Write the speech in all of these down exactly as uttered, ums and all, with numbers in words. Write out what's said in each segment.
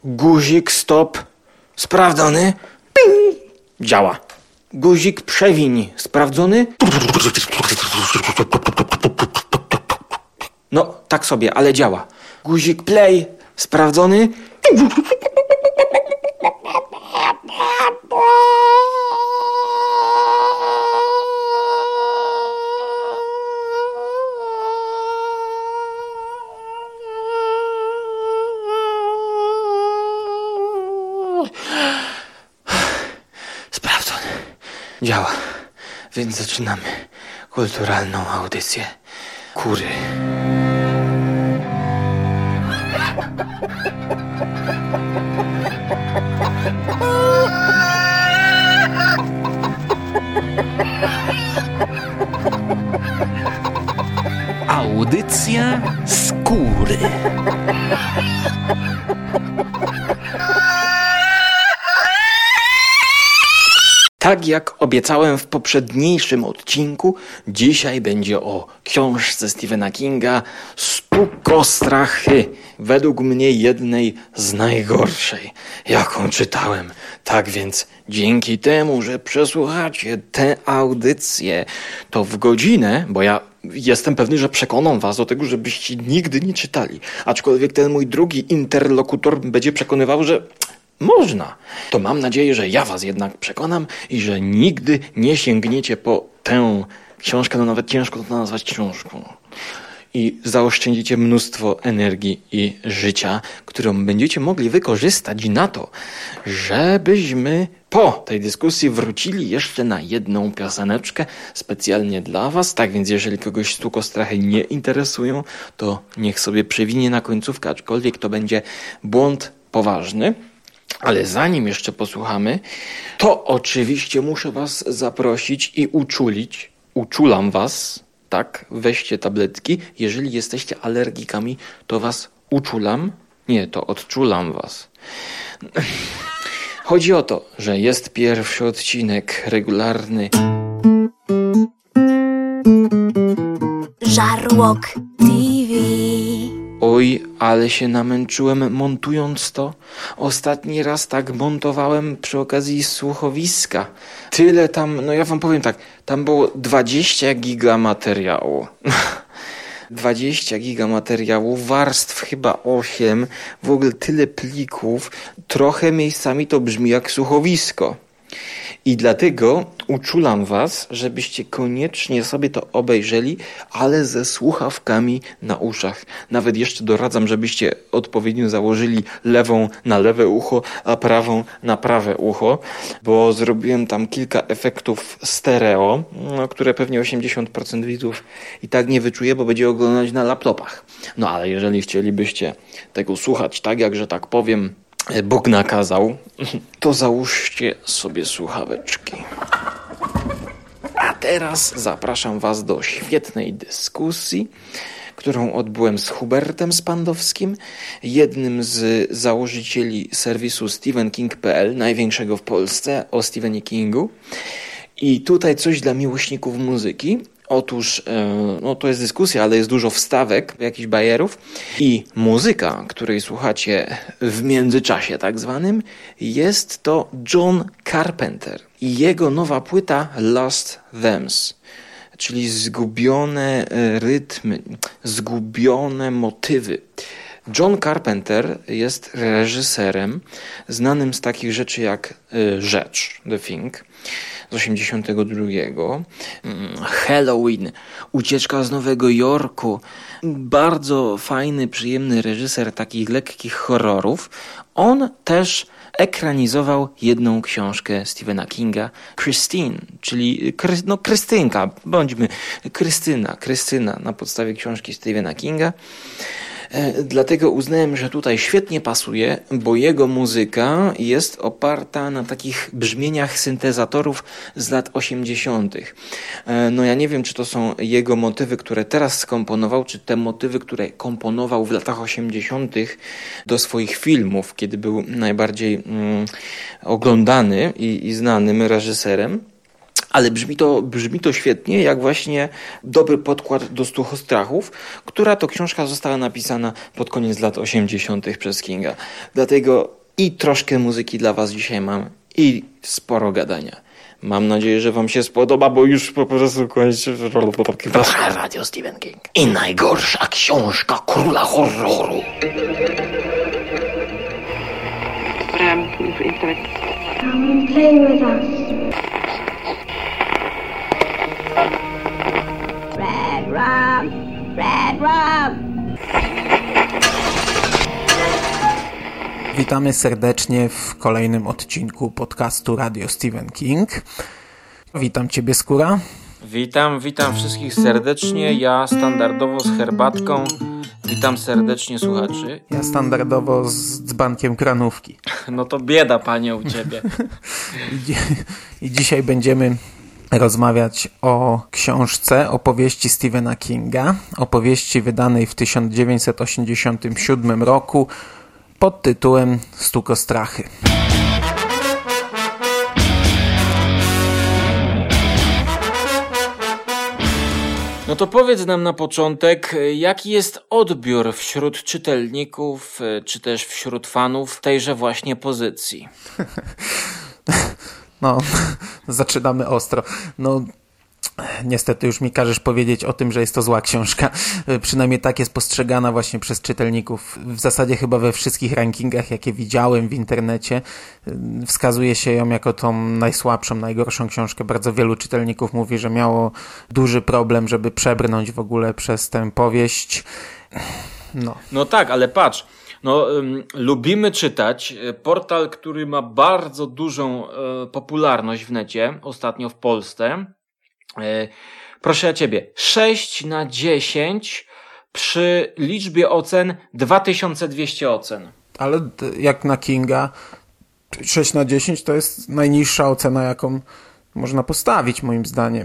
Guzik stop sprawdzony. Ping! Działa. Guzik przewiń sprawdzony. No, tak sobie, ale działa. Guzik play sprawdzony. Sprawdzony. Działa. Więc zaczynamy kulturalną audycję Kury. Audycja Skóry. Tak jak obiecałem w poprzedniejszym odcinku, dzisiaj będzie o książce Stephena Kinga Stukostrachy. Według mnie jednej z najgorszej, jaką czytałem. Tak więc dzięki temu, że przesłuchacie tę audycję, to w godzinę, bo ja jestem pewny, że przekonam was do tego, żebyście nigdy nie czytali. Aczkolwiek ten mój drugi interlokutor będzie przekonywał, że można. To mam nadzieję, że ja was jednak przekonam i że nigdy nie sięgniecie po tę książkę, no nawet ciężko to nazwać książką. I zaoszczędzicie mnóstwo energii i życia, którą będziecie mogli wykorzystać na to, żebyśmy po tej dyskusji wrócili jeszcze na jedną pioseneczkę specjalnie dla was. Tak więc jeżeli kogoś Stukostrachy nie interesują, to niech sobie przewinie na końcówkę, aczkolwiek to będzie błąd poważny. Ale zanim jeszcze posłuchamy, to oczywiście muszę was zaprosić i uczulić. Uczulam was, tak? Weźcie tabletki. Jeżeli jesteście alergikami, to was uczulam. Nie, to odczulam was. Chodzi o to, że jest pierwszy odcinek regularny. Żarłok T V. Oj, ale się namęczyłem montując to. Ostatni raz tak montowałem przy okazji słuchowiska. Tyle tam, no ja wam powiem tak, tam było dwadzieścia giga materiału. dwadzieścia giga materiału, warstw chyba osiem, w ogóle tyle plików. Trochę miejscami to brzmi jak słuchowisko. I dlatego uczulam was, żebyście koniecznie sobie to obejrzeli, ale ze słuchawkami na uszach. Nawet jeszcze doradzam, żebyście odpowiednio założyli lewą na lewe ucho, a prawą na prawe ucho, bo zrobiłem tam kilka efektów stereo, no, które pewnie osiemdziesiąt procent widzów i tak nie wyczuje, bo będzie oglądać na laptopach. No ale jeżeli chcielibyście tego słuchać tak, jak że tak powiem, Bóg nakazał, to załóżcie sobie słuchaweczki. A teraz zapraszam was do świetnej dyskusji, którą odbyłem z Hubertem Spandowskim, jednym z założycieli serwisu Stephen King kropka p l, największego w Polsce o Stephenie Kingu. I tutaj coś dla miłośników muzyki. Otóż, no to jest dyskusja, ale jest dużo wstawek, jakichś bajerów i muzyka, której słuchacie w międzyczasie tak zwanym, jest to John Carpenter i jego nowa płyta Lost Thems, czyli zgubione rytmy, zgubione motywy. John Carpenter jest reżyserem znanym z takich rzeczy jak Rzecz, The Thing, z osiemdziesiątego drugiego, Halloween, Ucieczka z Nowego Jorku, bardzo fajny, przyjemny reżyser takich lekkich horrorów. On też ekranizował jedną książkę Stephena Kinga, Christine, czyli no, Krystynka, bądźmy Krystyna, Krystyna na podstawie książki Stephena Kinga. Dlatego uznałem, że tutaj świetnie pasuje, bo jego muzyka jest oparta na takich brzmieniach syntezatorów z lat osiemdziesiątych. No ja nie wiem, czy to są jego motywy, które teraz skomponował, czy te motywy, które komponował w latach osiemdziesiątych do swoich filmów, kiedy był najbardziej mm, oglądany i, i znanym reżyserem. Ale brzmi to, brzmi to świetnie, jak właśnie dobry podkład do Stuchostrachów, która to książka została napisana pod koniec lat osiemdziesiątych przez Kinga. Dlatego i troszkę muzyki dla was dzisiaj mam i sporo gadania. Mam nadzieję, że wam się spodoba, bo już po prostu kończę Radio Stephen King. I najgorsza książka króla horroru. Come and play with us. Red rum, red rum. Witamy serdecznie w kolejnym odcinku podcastu Radio Stephen King. Witam Ciebie, Skóra. Witam, witam wszystkich serdecznie. Ja standardowo z herbatką. Witam serdecznie słuchaczy. Ja standardowo z dzbankiem kranówki. No to bieda, panie, u ciebie. I, dzi- I dzisiaj będziemy rozmawiać o książce, opowieści Stephena Kinga, opowieści wydanej w tysiąc dziewięćset osiemdziesiątym siódmym roku pod tytułem Stuchostrachy. No to powiedz nam na początek, jaki jest odbiór wśród czytelników, czy też wśród fanów tejże właśnie pozycji? No, zaczynamy ostro. No, niestety już mi każesz powiedzieć o tym, że jest to zła książka. Przynajmniej tak jest postrzegana właśnie przez czytelników. W zasadzie chyba we wszystkich rankingach, jakie widziałem w internecie, wskazuje się ją jako tą najsłabszą, najgorszą książkę. Bardzo wielu czytelników mówi, że miało duży problem, żeby przebrnąć w ogóle przez tę powieść. No, no tak, ale patrz. No, um, lubimy czytać. Portal, który ma bardzo dużą e, popularność w necie, ostatnio w Polsce. E, proszę ja ciebie, sześć na dziesięć przy liczbie ocen dwa tysiące dwieście ocen. ale jak na Kinga sześć na dziesięć to jest najniższa ocena, jaką można postawić, moim zdaniem.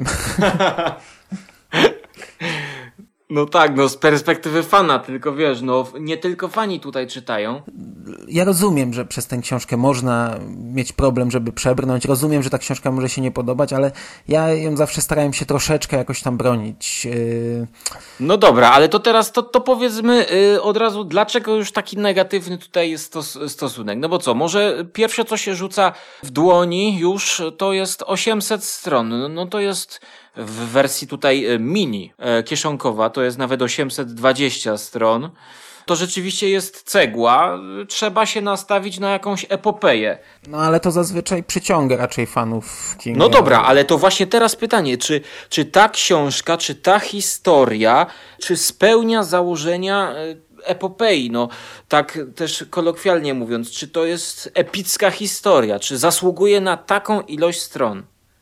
No tak, no z perspektywy fana, tylko wiesz, no nie tylko fani tutaj czytają. Ja rozumiem, że przez tę książkę można mieć problem, żeby przebrnąć. Rozumiem, że ta książka może się nie podobać, ale ja ją zawsze starałem się troszeczkę jakoś tam bronić. Yy... No dobra, ale to teraz to, to powiedzmy yy, od razu, dlaczego już taki negatywny tutaj jest stos, stosunek? No bo co, może pierwsze co się rzuca w dłoni już to jest osiemset stron. No, no to jest w wersji tutaj mini e, kieszonkowa, to jest nawet osiemset dwadzieścia stron. To rzeczywiście jest cegła, trzeba się nastawić na jakąś epopeję. No ale to zazwyczaj przyciąga raczej fanów Kinga. No dobra, ale to właśnie teraz pytanie, czy, czy ta książka, czy ta historia, czy spełnia założenia epopei, no tak też kolokwialnie mówiąc, czy to jest epicka historia, czy zasługuje na taką ilość stron?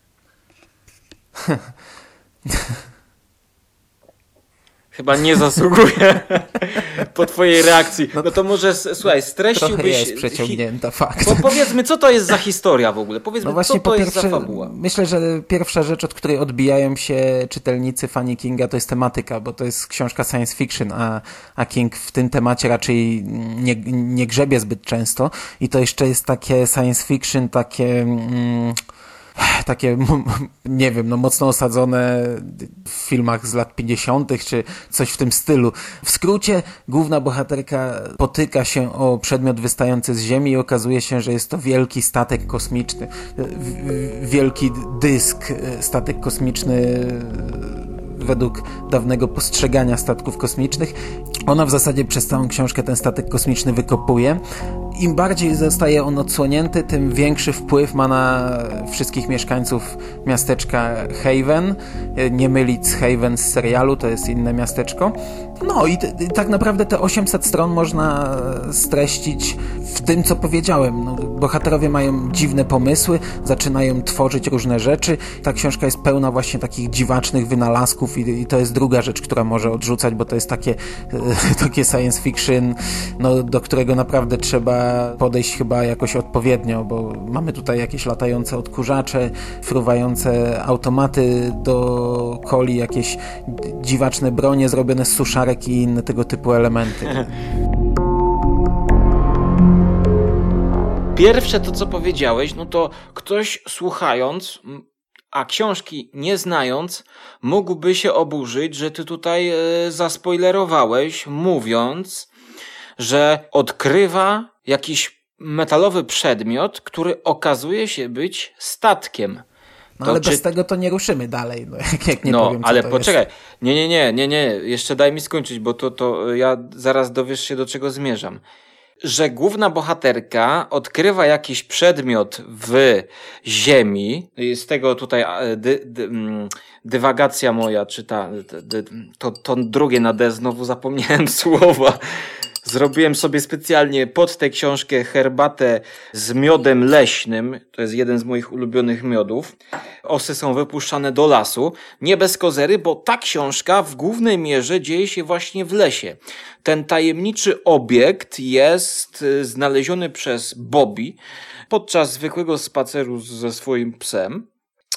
Chyba nie zasługuje po twojej reakcji. No to może, słuchaj, streściłbyś... Trochę jest przeciągnięta, fakt. Po, powiedzmy, co to jest za historia w ogóle? Powiedzmy, no właśnie, co to po jest pierwsze, za fabuła? Myślę, że pierwsza rzecz, od której odbijają się czytelnicy, fani Kinga, to jest tematyka, bo to jest książka science fiction, a, a King w tym temacie raczej nie, nie grzebie zbyt często. I to jeszcze jest takie science fiction, takie... Mm, takie, nie wiem, no mocno osadzone w filmach z lat pięćdziesiątych czy coś w tym stylu. W skrócie główna bohaterka potyka się o przedmiot wystający z Ziemi i okazuje się, że jest to wielki statek kosmiczny. Wielki dysk, statek kosmiczny według dawnego postrzegania statków kosmicznych. Ona w zasadzie przez całą książkę ten statek kosmiczny wykopuje. Im bardziej zostaje on odsłonięty, tym większy wpływ ma na wszystkich mieszkańców miasteczka Haven. Nie mylić z Haven z serialu, to jest inne miasteczko. No i, t- i tak naprawdę te osiemset stron można streścić w tym, co powiedziałem. No, bohaterowie mają dziwne pomysły, zaczynają tworzyć różne rzeczy. Ta książka jest pełna właśnie takich dziwacznych wynalazków i, i to jest druga rzecz, która może odrzucać, bo to jest takie, takie science fiction, no, do którego naprawdę trzeba podejść chyba jakoś odpowiednio, bo mamy tutaj jakieś latające odkurzacze, fruwające automaty do coli, jakieś dziwaczne bronie zrobione z suszarek i inne tego typu elementy. Pierwsze to, co powiedziałeś, no to ktoś słuchając a książki nie znając, mógłby się oburzyć, że ty tutaj e, zaspoilerowałeś, mówiąc, że odkrywa jakiś metalowy przedmiot, który okazuje się być statkiem. No to ale czy... bez tego to nie ruszymy dalej, no, jak, jak nie no, powiem, co ale to poczekaj, jest. nie, nie, nie, nie, nie, jeszcze daj mi skończyć, bo to, to ja zaraz dowiesz się, do czego zmierzam. Że główna bohaterka odkrywa jakiś przedmiot w ziemi, z tego tutaj dy, dy, dywagacja moja, czy ta, dy, to, to drugie na D, znowu zapomniałem słowa. Zrobiłem sobie specjalnie pod tę książkę herbatę z miodem leśnym. To jest jeden z moich ulubionych miodów. Osy są wypuszczane do lasu. Nie bez kozery, bo ta książka w głównej mierze dzieje się właśnie w lesie. Ten tajemniczy obiekt jest znaleziony przez Bobby podczas zwykłego spaceru ze swoim psem.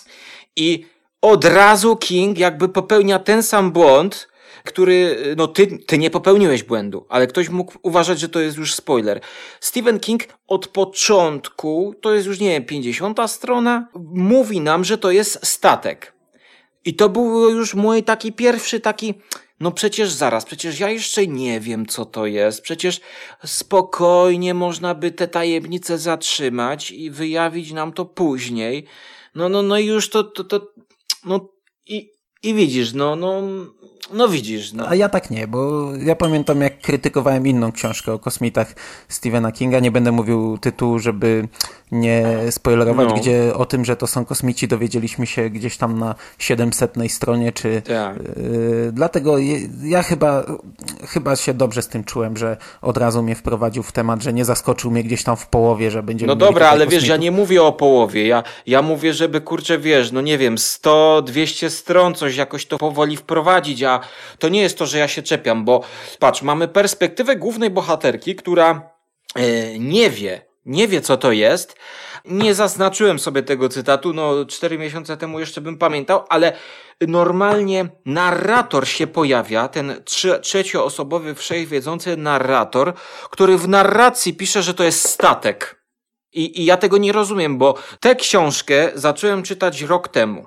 I od razu King jakby popełnia ten sam błąd, który, no ty, ty nie popełniłeś błędu, ale ktoś mógł uważać, że to jest już spoiler. Stephen King od początku, to jest już nie wiem, pięćdziesiąta strona, mówi nam, że to jest statek. I to był już mój taki pierwszy taki, no przecież zaraz, przecież ja jeszcze nie wiem, co to jest. Przecież spokojnie można by te tajemnice zatrzymać i wyjawić nam to później. No, no, no i już to, to, to no i, i widzisz, no, no, no widzisz. No. A ja tak nie, bo ja pamiętam, jak krytykowałem inną książkę o kosmitach Stephena Kinga, nie będę mówił tytułu, żeby nie spoilerować, no. gdzie o tym, że to są kosmici, dowiedzieliśmy się gdzieś tam na siedemsetnej stronie, czy tak. yy, dlatego je, ja chyba chyba się dobrze z tym czułem, że od razu mnie wprowadził w temat, że nie zaskoczył mnie gdzieś tam w połowie, że będziemy No mieli dobra, ale kosmitów. wiesz, ja nie mówię o połowie, ja, ja mówię, żeby kurczę, wiesz, no nie wiem, sto dwieście stron, coś jakoś to powoli wprowadzić, a to nie jest to, że ja się czepiam, bo patrz, mamy perspektywę głównej bohaterki, która yy, nie wie, nie wie co to jest. Nie zaznaczyłem sobie tego cytatu, no cztery miesiące temu jeszcze bym pamiętał, ale normalnie narrator się pojawia, ten trzy, trzecioosobowy, wszechwiedzący narrator, który w narracji pisze, że to jest statek. I, I ja tego nie rozumiem, bo tę książkę zacząłem czytać rok temu.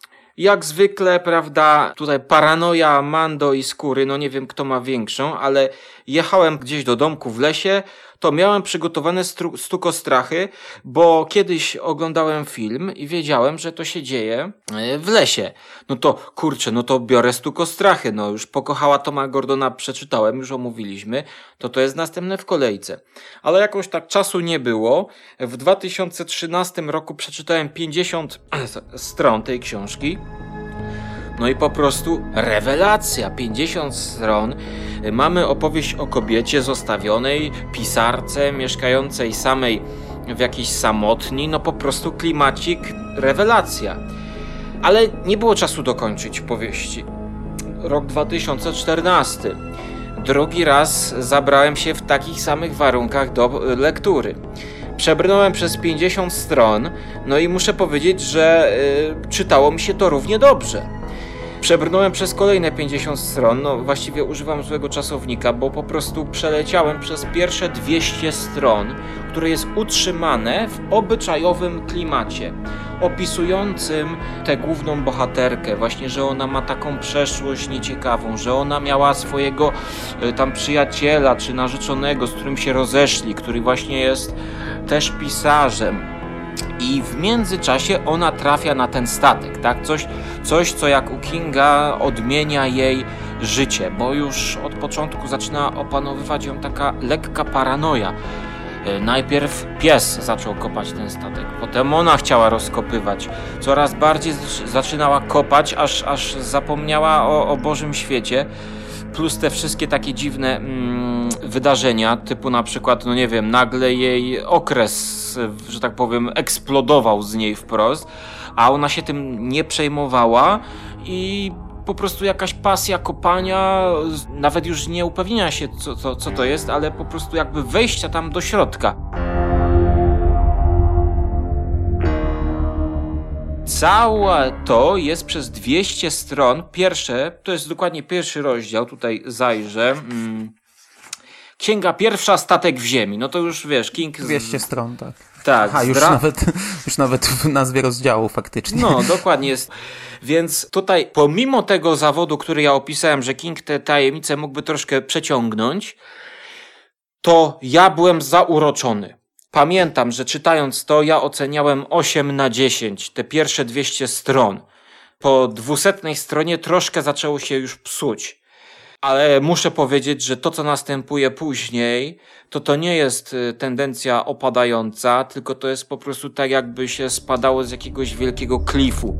Jak zwykle, prawda, tutaj paranoja Mando i Skóry, no nie wiem kto ma większą, ale jechałem gdzieś do domku w lesie, to miałem przygotowane stru- stukostrachy, bo kiedyś oglądałem film i wiedziałem, że to się dzieje w lesie. No to kurczę, no to biorę stukostrachy, no już Pokochała Toma Gordona przeczytałem, już omówiliśmy, to to jest następne w kolejce. Ale jakoś tak czasu nie było. W dwa tysiące trzynastym roku przeczytałem pięćdziesiąt stron tej książki. No i po prostu rewelacja, pięćdziesiąt stron. Mamy opowieść o kobiecie zostawionej, pisarce, mieszkającej samej w jakiejś samotni, no po prostu klimacik, rewelacja. Ale nie było czasu dokończyć powieści. Rok dwa tysiące czternasty. Drugi raz zabrałem się w takich samych warunkach do lektury. Przebrnąłem przez pięćdziesiąt stron, no i muszę powiedzieć, że yy, czytało mi się to równie dobrze. Przebrnąłem przez kolejne pięćdziesiąt stron, no właściwie używam złego czasownika, bo po prostu przeleciałem przez pierwsze dwieście stron, które jest utrzymane w obyczajowym klimacie, opisującym tę główną bohaterkę, właśnie, że ona ma taką przeszłość nieciekawą, że ona miała swojego y, tam przyjaciela czy narzeczonego, z którym się rozeszli, który właśnie jest też pisarzem. I w międzyczasie ona trafia na ten statek, tak? Coś, coś, co jak u Kinga odmienia jej życie, bo już od początku zaczyna opanowywać ją taka lekka paranoja. Najpierw pies zaczął kopać ten statek, potem ona chciała rozkopywać. Coraz bardziej zaczynała kopać, aż, aż zapomniała o, o Bożym świecie. Plus te wszystkie takie dziwne mm, wydarzenia, typu na przykład, no nie wiem, nagle jej okres, że tak powiem, eksplodował z niej wprost, a ona się tym nie przejmowała i po prostu jakaś pasja kopania, nawet już nie upewnienia się, co, co, co to jest, ale po prostu jakby wejścia tam do środka. Całe to jest przez dwieście stron. Pierwsze, to jest dokładnie pierwszy rozdział, tutaj zajrzę. księga pierwsza, Statek w ziemi. No to już wiesz, King... Z... dwieście stron, tak. Tak. Aha, już, zdra... nawet, już nawet w nazwie rozdziału faktycznie. No, dokładnie jest. Więc tutaj, pomimo tego zawodu, który ja opisałem, że King te tajemnice mógłby troszkę przeciągnąć, to ja byłem zauroczony. Pamiętam, że czytając to, ja oceniałem osiem na dziesięć, te pierwsze dwieście stron. Po dwusetnej stronie troszkę zaczęło się już psuć. Ale muszę powiedzieć, że to, co następuje później, to to nie jest tendencja opadająca, tylko to jest po prostu tak, jakby się spadało z jakiegoś wielkiego klifu.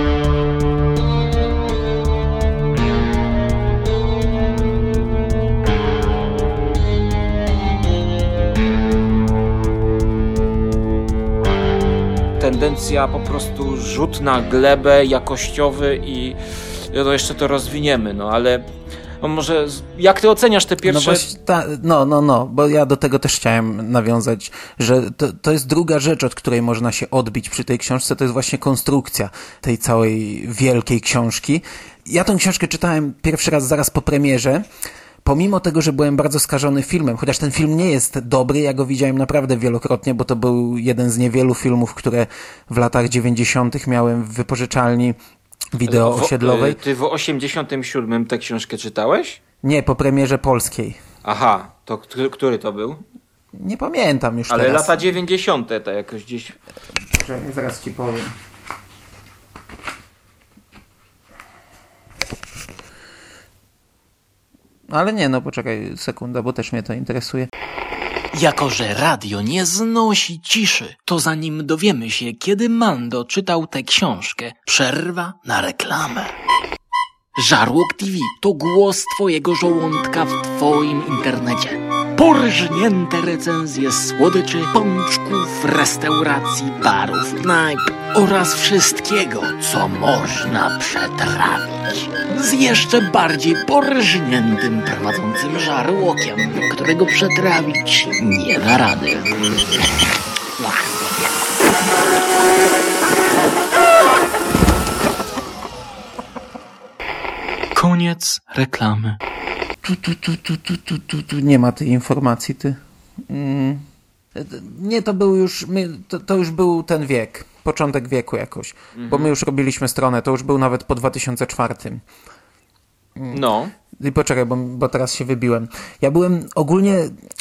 Tendencja po prostu rzut na glebę jakościowy i no jeszcze to rozwiniemy, no ale no może jak ty oceniasz te pierwsze... No, właśnie, ta, no, no, no, bo ja do tego też chciałem nawiązać, że to, to jest druga rzecz, od której można się odbić przy tej książce, to jest właśnie konstrukcja tej całej wielkiej książki. Ja tę książkę czytałem pierwszy raz zaraz po premierze, pomimo tego, że byłem bardzo skażony filmem, chociaż ten film nie jest dobry, ja go widziałem naprawdę wielokrotnie, bo to był jeden z niewielu filmów, które w latach dziewięćdziesiątych miałem w wypożyczalni wideo osiedlowej. Ty w osiemdziesiątym siódmym tę książkę czytałeś? Nie, po premierze polskiej. Aha, to który to był? Nie pamiętam już Ale teraz. lata dziewięćdziesiąte to jakoś gdzieś... Zaraz ci powiem. Ale nie, no poczekaj sekunda, bo też mnie to interesuje. Jako że radio nie znosi ciszy, to zanim dowiemy się, kiedy Mando czytał tę książkę, przerwa na reklamę. Żarłok T V to głos twojego żołądka w twoim internecie. Porżnięte recenzje słodyczy, pączków, restauracji, barów, knajp oraz wszystkiego, co można przetrawić. Z jeszcze bardziej porżniętym prowadzącym żarłokiem, którego przetrawić nie da rady. Koniec reklamy. Tu, tu, tu, tu, tu, tu, tu, tu. Nie ma tej informacji, ty. Mm. Nie, to był już, my, to, to już był ten wiek, początek wieku jakoś, mhm. Bo my już robiliśmy stronę, to już był nawet po dwa tysiące czwartym. No. I poczekaj, bo, bo teraz się wybiłem. Ja byłem ogólnie...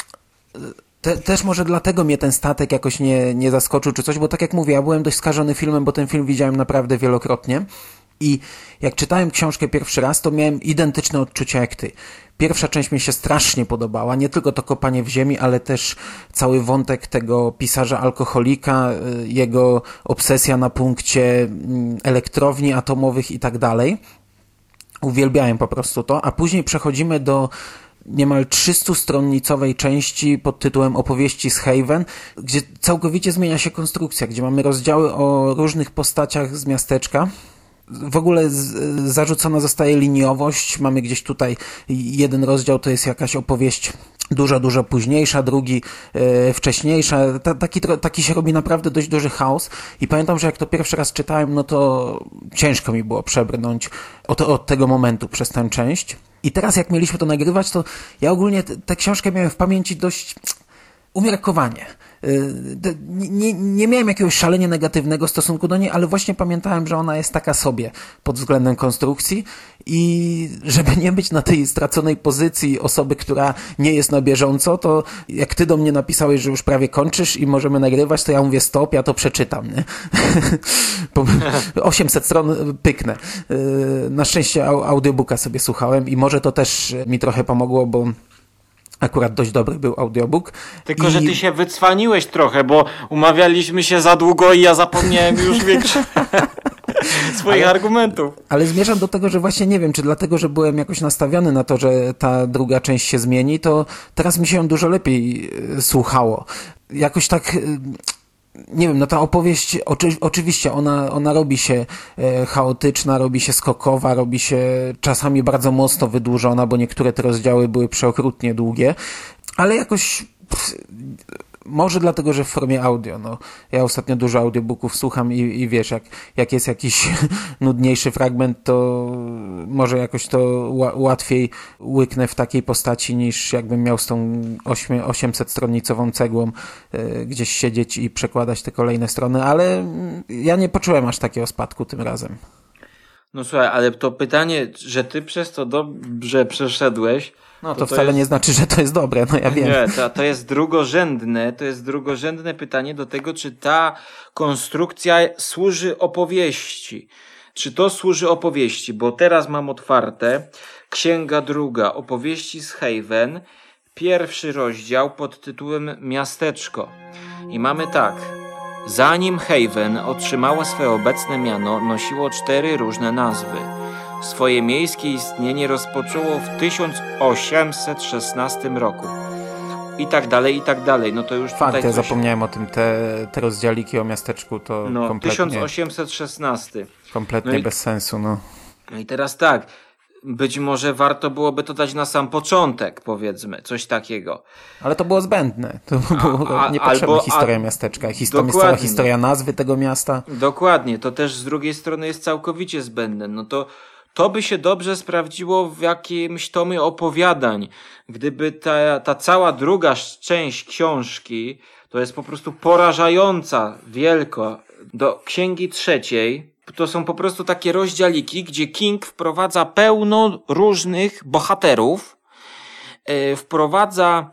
Te, też może dlatego mnie ten statek jakoś nie, nie zaskoczył czy coś, bo tak jak mówię, ja byłem dość skażony filmem, bo ten film widziałem naprawdę wielokrotnie. I jak czytałem książkę pierwszy raz, to miałem identyczne odczucia jak ty. Pierwsza część mi się strasznie podobała, nie tylko to kopanie w ziemi, ale też cały wątek tego pisarza alkoholika, jego obsesja na punkcie elektrowni atomowych i tak dalej. Uwielbiałem po prostu to, a później przechodzimy do niemal trzystustronicowej części pod tytułem Opowieści z Haven, gdzie całkowicie zmienia się konstrukcja, gdzie mamy rozdziały o różnych postaciach z miasteczka. W ogóle z, zarzucona zostaje liniowość. Mamy gdzieś tutaj jeden rozdział, to jest jakaś opowieść dużo, dużo późniejsza, drugi e, wcześniejsza. Ta, taki, taki się robi naprawdę dość duży chaos. I pamiętam, że jak to pierwszy raz czytałem, no to ciężko mi było przebrnąć od, od tego momentu przez tę część. I teraz jak mieliśmy to nagrywać, to ja ogólnie tę książkę miałem w pamięci dość umiarkowanie. Nie, nie miałem jakiegoś szalenie negatywnego stosunku do niej, ale właśnie pamiętałem, że ona jest taka sobie pod względem konstrukcji i żeby nie być na tej straconej pozycji osoby, która nie jest na bieżąco, to jak ty do mnie napisałeś, że już prawie kończysz i możemy nagrywać, to ja mówię stop, ja to przeczytam, nie? osiemset stron pyknę. Na szczęście audiobooka sobie słuchałem i może to też mi trochę pomogło, bo akurat dość dobry był audiobook. Tylko, I... że ty się wycwaniłeś trochę, bo umawialiśmy się za długo i ja zapomniałem już większość swoich ale, argumentów. Ale zmierzam do tego, że właśnie nie wiem, czy dlatego, że byłem jakoś nastawiony na to, że ta druga część się zmieni, to teraz mi się ją dużo lepiej słuchało. Jakoś tak... Nie wiem, no ta opowieść, oczy, oczywiście ona, ona robi się e, chaotyczna, robi się skokowa, robi się czasami bardzo mocno wydłużona, bo niektóre te rozdziały były przeokrutnie długie, ale jakoś pff, Może dlatego, że w formie audio. No, ja ostatnio dużo audiobooków słucham i, i wiesz, jak, jak jest jakiś nudniejszy fragment, to może jakoś to ła- łatwiej łyknę w takiej postaci, niż jakbym miał z tą osiemset-stronicową cegłą y, gdzieś siedzieć i przekładać te kolejne strony, ale ja nie poczułem aż takiego spadku tym razem. No słuchaj, ale to pytanie, że ty przez to dobrze przeszedłeś... No to, to, to wcale jest... nie znaczy, że to jest dobre, no ja wiem. Nie, to, to jest drugorzędne, to jest drugorzędne pytanie do tego, czy ta konstrukcja służy opowieści. Czy to służy opowieści, bo teraz mam otwarte Księga druga, opowieści z Haven, pierwszy rozdział pod tytułem Miasteczko. I mamy tak... Zanim Haven otrzymało swoje obecne miano, nosiło cztery różne nazwy. Swoje miejskie istnienie rozpoczęło w tysiąc osiemset szesnastym roku. I tak dalej, i tak dalej. No to już Fakt, tutaj ja coś... zapomniałem o tym. Te, te rozdziałiki o miasteczku to No, kompletnie... tysiąc osiemset szesnasty. Kompletnie no i... bez sensu, no. No i teraz tak, być może warto byłoby to dać na sam początek, powiedzmy, coś takiego. Ale to było zbędne. To było a, niepotrzebna albo, historia a, miasteczka. Historia, jest cała historia nazwy tego miasta. Dokładnie, to też z drugiej strony jest całkowicie zbędne. No to to by się dobrze sprawdziło w jakimś tomie opowiadań. Gdyby ta, ta cała druga część książki, to jest po prostu porażająca wielko, do księgi trzeciej, to są po prostu takie rozdziałiki, gdzie King wprowadza pełno różnych bohaterów, yy, wprowadza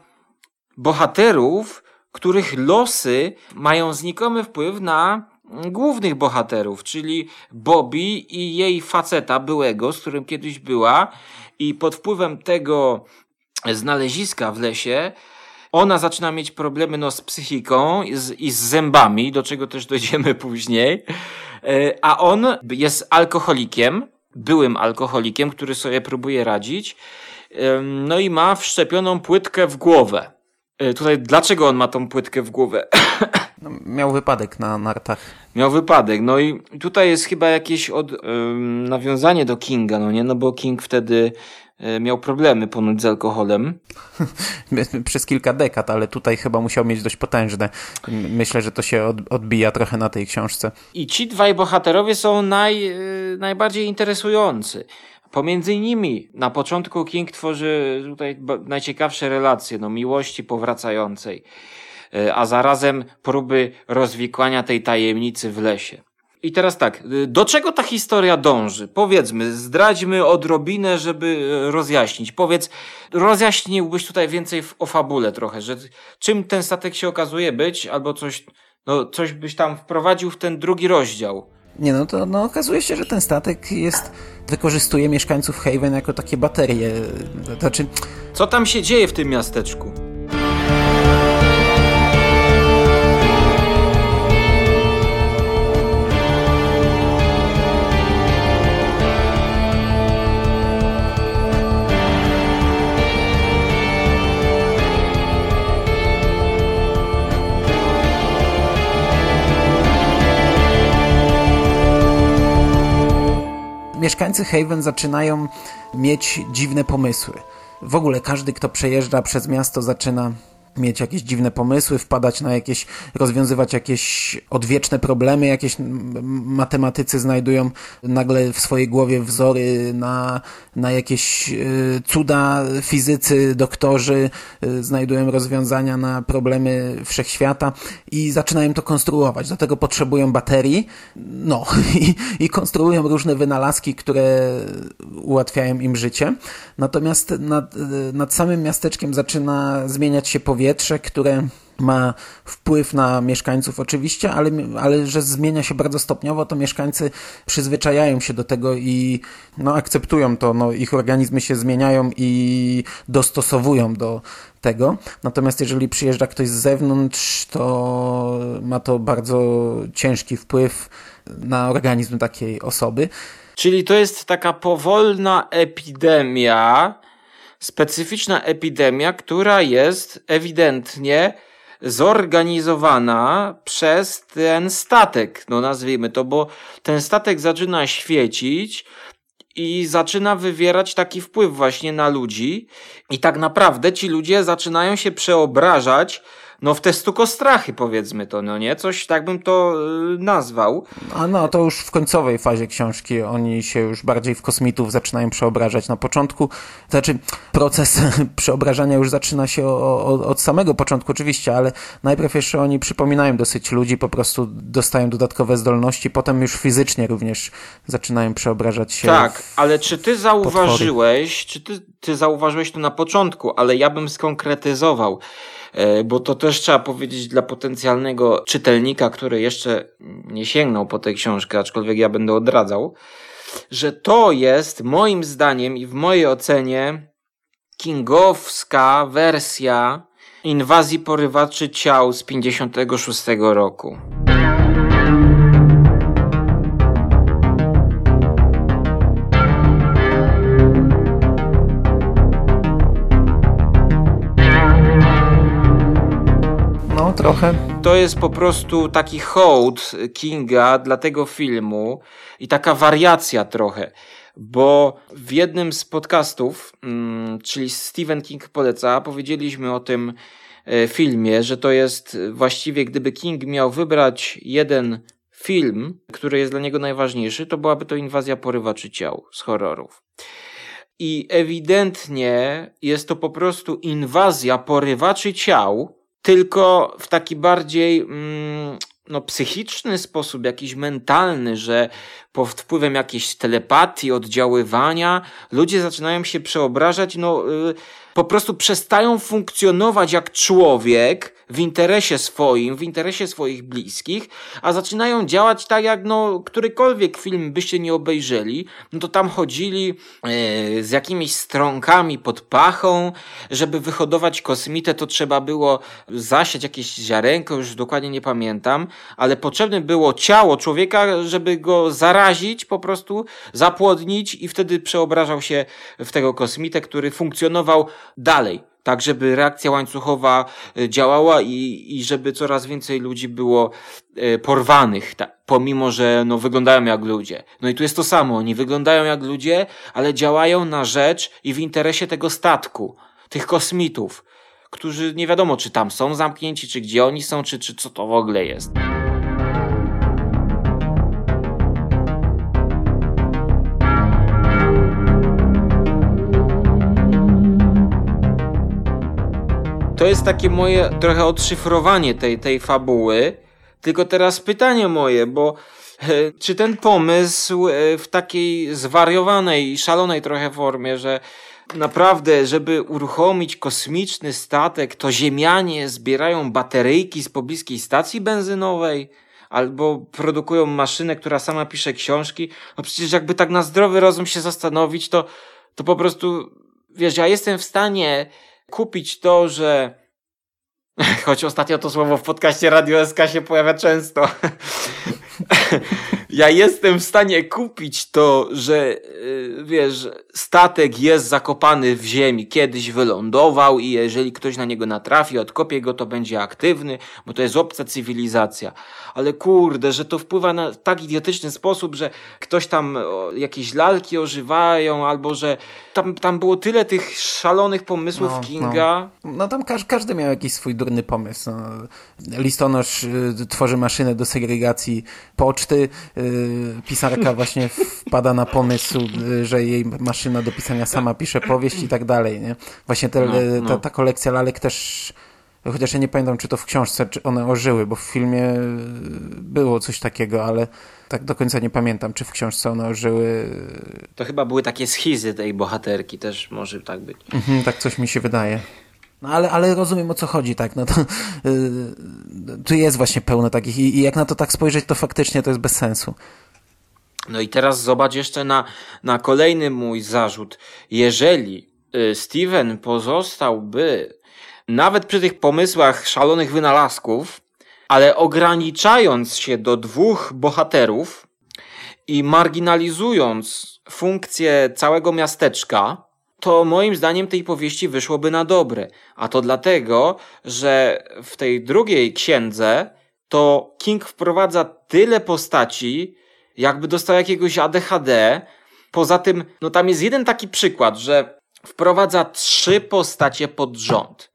bohaterów, których losy mają znikomy wpływ na głównych bohaterów, czyli Bobby i jej faceta byłego, z którym kiedyś była, i pod wpływem tego znaleziska w lesie ona zaczyna mieć problemy no, z psychiką i z, i z zębami, do czego też dojdziemy później, a on jest alkoholikiem, byłym alkoholikiem, który sobie próbuje radzić, no i ma wszczepioną płytkę w głowę. Tutaj dlaczego on ma tą płytkę w głowę? No, miał wypadek na nartach. Miał wypadek, no i tutaj jest chyba jakieś od, ym, nawiązanie do Kinga, no nie, no bo King wtedy y, miał problemy ponoć z alkoholem. Przez kilka dekad, ale tutaj chyba musiał mieć dość potężne. Myślę, że to się od, odbija trochę na tej książce. I ci dwaj bohaterowie są naj, y, najbardziej interesujący. Pomiędzy nimi na początku King tworzy tutaj najciekawsze relacje, no miłości powracającej, a zarazem próby rozwikłania tej tajemnicy w lesie. I teraz tak, do czego ta historia dąży? Powiedzmy, zdradźmy odrobinę, żeby rozjaśnić. Powiedz, rozjaśniłbyś tutaj więcej o fabule trochę, że czym ten statek się okazuje być, albo coś, no coś byś tam wprowadził w ten drugi rozdział. Nie, no to no, okazuje się, że ten statek jest, wykorzystuje mieszkańców Haven jako takie baterie. To znaczy... Co tam się dzieje w tym miasteczku? Mieszkańcy Haven zaczynają mieć dziwne pomysły. W ogóle każdy, kto przejeżdża przez miasto, zaczyna mieć jakieś dziwne pomysły, wpadać na jakieś, rozwiązywać jakieś odwieczne problemy, jakieś matematycy znajdują nagle w swojej głowie wzory na, na jakieś y, cuda, fizycy, doktorzy y, znajdują rozwiązania na problemy wszechświata i zaczynają to konstruować. Do tego potrzebują baterii, no i, i konstruują różne wynalazki, które ułatwiają im życie. Natomiast nad, nad samym miasteczkiem zaczyna zmieniać się powietrze, powietrze, które ma wpływ na mieszkańców oczywiście, ale, ale że zmienia się bardzo stopniowo, to mieszkańcy przyzwyczajają się do tego i no, akceptują to, no, ich organizmy się zmieniają i dostosowują do tego. Natomiast jeżeli przyjeżdża ktoś z zewnątrz, to ma to bardzo ciężki wpływ na organizm takiej osoby. Czyli to jest taka powolna epidemia, specyficzna epidemia, która jest ewidentnie zorganizowana przez ten statek, no nazwijmy to, bo ten statek zaczyna świecić i zaczyna wywierać taki wpływ właśnie na ludzi i tak naprawdę ci ludzie zaczynają się przeobrażać no w te stukostrachy, powiedzmy to, no nie? Coś tak bym to yy, nazwał. A no, to już w końcowej fazie książki oni się już bardziej w kosmitów zaczynają przeobrażać. Na początku, to znaczy proces przeobrażania już zaczyna się o, o, od samego początku oczywiście, ale najpierw jeszcze oni przypominają dosyć ludzi, po prostu dostają dodatkowe zdolności, potem już fizycznie również zaczynają przeobrażać się. Tak, ale czy ty zauważyłeś, potwory. czy ty, ty zauważyłeś to na początku, ale ja bym skonkretyzował, bo to też trzeba powiedzieć dla potencjalnego czytelnika, który jeszcze nie sięgnął po tę książkę, aczkolwiek ja będę odradzał, że to jest moim zdaniem i w mojej ocenie kingowska wersja Inwazji porywaczy ciał z pięćdziesiątego szóstego roku. No, trochę. To jest po prostu taki hołd Kinga dla tego filmu i taka wariacja trochę, bo w jednym z podcastów, czyli Stephen King poleca, powiedzieliśmy o tym filmie, że to jest właściwie, gdyby King miał wybrać jeden film, który jest dla niego najważniejszy, to byłaby to Inwazja porywaczy ciał z horrorów. I ewidentnie jest to po prostu inwazja porywaczy ciał, tylko w taki bardziej mm, no, psychiczny sposób, jakiś mentalny, że pod wpływem jakiejś telepatii, oddziaływania ludzie zaczynają się przeobrażać, no yy, po prostu przestają funkcjonować jak człowiek w interesie swoim, w interesie swoich bliskich, a zaczynają działać tak jak no którykolwiek film byście nie obejrzeli, no to tam chodzili yy, z jakimiś strąkami pod pachą, żeby wyhodować kosmitę, to trzeba było zasiać jakieś ziarenko, już dokładnie nie pamiętam, ale potrzebne było ciało człowieka, żeby go zarazić, po prostu zapłodnić i wtedy przeobrażał się w tego kosmitę, który funkcjonował dalej, tak żeby reakcja łańcuchowa działała i, i żeby coraz więcej ludzi było e, porwanych, tak, pomimo że no, wyglądają jak ludzie. No i tu jest to samo, oni wyglądają jak ludzie, ale działają na rzecz i w interesie tego statku, tych kosmitów, którzy nie wiadomo czy tam są zamknięci, czy gdzie oni są, czy, czy co to w ogóle jest. To jest takie moje trochę odszyfrowanie tej, tej fabuły, tylko teraz pytanie moje, bo e, czy ten pomysł e, w takiej zwariowanej, szalonej trochę formie, że naprawdę, żeby uruchomić kosmiczny statek, to Ziemianie zbierają bateryjki z pobliskiej stacji benzynowej, albo produkują maszynę, która sama pisze książki, no przecież jakby tak na zdrowy rozum się zastanowić, to, to po prostu, wiesz, ja jestem w stanie kupić to, że choć ostatnio to słowo w podcaście Radio S K się pojawia często. Ja jestem w stanie kupić to, że wiesz, statek jest zakopany w ziemi, kiedyś wylądował i jeżeli ktoś na niego natrafi, odkopie go, to będzie aktywny, bo to jest obca cywilizacja. Ale kurde, że to wpływa na tak idiotyczny sposób, że ktoś tam jakieś lalki ożywają, albo że tam, tam było tyle tych szalonych pomysłów no, Kinga. No, no tam każdy, każdy miał jakiś swój durny pomysł. No. Listonosz y, tworzy maszynę do segregacji poczty, y, pisarka właśnie wpada na pomysł, y, że jej maszyna do pisania sama pisze powieść i tak dalej, nie? Właśnie te, no, no. Ta, ta kolekcja lalek też, chociaż ja nie pamiętam, czy to w książce, czy one ożyły, bo w filmie było coś takiego, ale tak do końca nie pamiętam, czy w książce one ożyły. To chyba były takie schizy tej bohaterki, też może tak być. Mhm, tak coś mi się wydaje. No ale, ale rozumiem, o co chodzi, tak, no to yy, tu jest właśnie pełno takich i, i jak na to tak spojrzeć, to faktycznie to jest bez sensu. No i teraz zobacz jeszcze na, na kolejny mój zarzut. Jeżeli y, Steven pozostałby nawet przy tych pomysłach szalonych wynalazków, ale ograniczając się do dwóch bohaterów i marginalizując funkcję całego miasteczka, to moim zdaniem tej powieści wyszłoby na dobre. A to dlatego, że w tej drugiej księdze to King wprowadza tyle postaci, jakby dostał jakiegoś A D H D. Poza tym, no tam jest jeden taki przykład, że wprowadza trzy postacie pod rząd.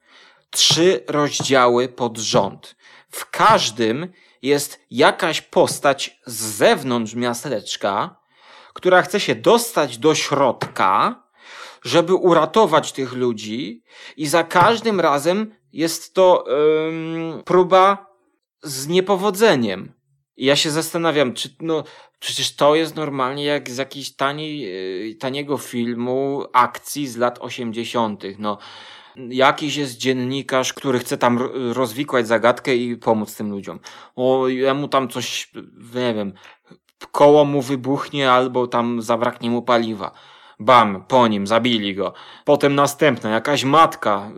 trzy rozdziały pod rząd. W każdym jest jakaś postać z zewnątrz miasteczka, która chce się dostać do środka, żeby uratować tych ludzi, i za każdym razem jest to ym, próba z niepowodzeniem. I ja się zastanawiam, czy no przecież to jest normalnie jak z jakiejś taniej, taniego filmu akcji z lat osiemdziesiątych. No, jakiś jest dziennikarz, który chce tam rozwikłać zagadkę i pomóc tym ludziom. O, jemu tam coś, nie wiem, koło mu wybuchnie albo tam zabraknie mu paliwa. Bam, po nim, zabili go. Potem następna, jakaś matka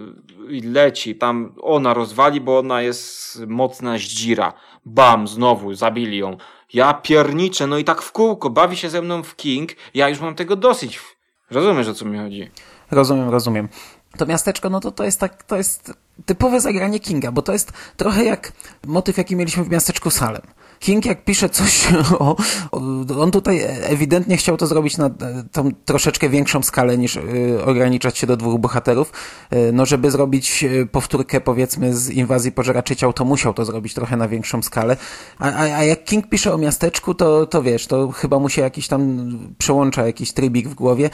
leci, tam ona rozwali, bo ona jest mocna zdzira. Bam, znowu, zabili ją. Ja pierniczę, no i tak w kółko, bawi się ze mną w King, ja już mam tego dosyć. Rozumiesz, o co mi chodzi? Rozumiem, rozumiem. To miasteczko, no to to jest tak, to jest typowe zagranie Kinga, bo to jest trochę jak motyw, jaki mieliśmy w miasteczku Salem. King, jak pisze coś o, o... On tutaj ewidentnie chciał to zrobić na tą troszeczkę większą skalę niż y, ograniczać się do dwóch bohaterów. Y, no, żeby zrobić powtórkę, powiedzmy, z Inwazji Pożeraczy Ciał, to musiał to zrobić trochę na większą skalę. A, a, a jak King pisze o miasteczku, to, to wiesz, to chyba mu się jakiś tam przełącza jakiś trybik w głowie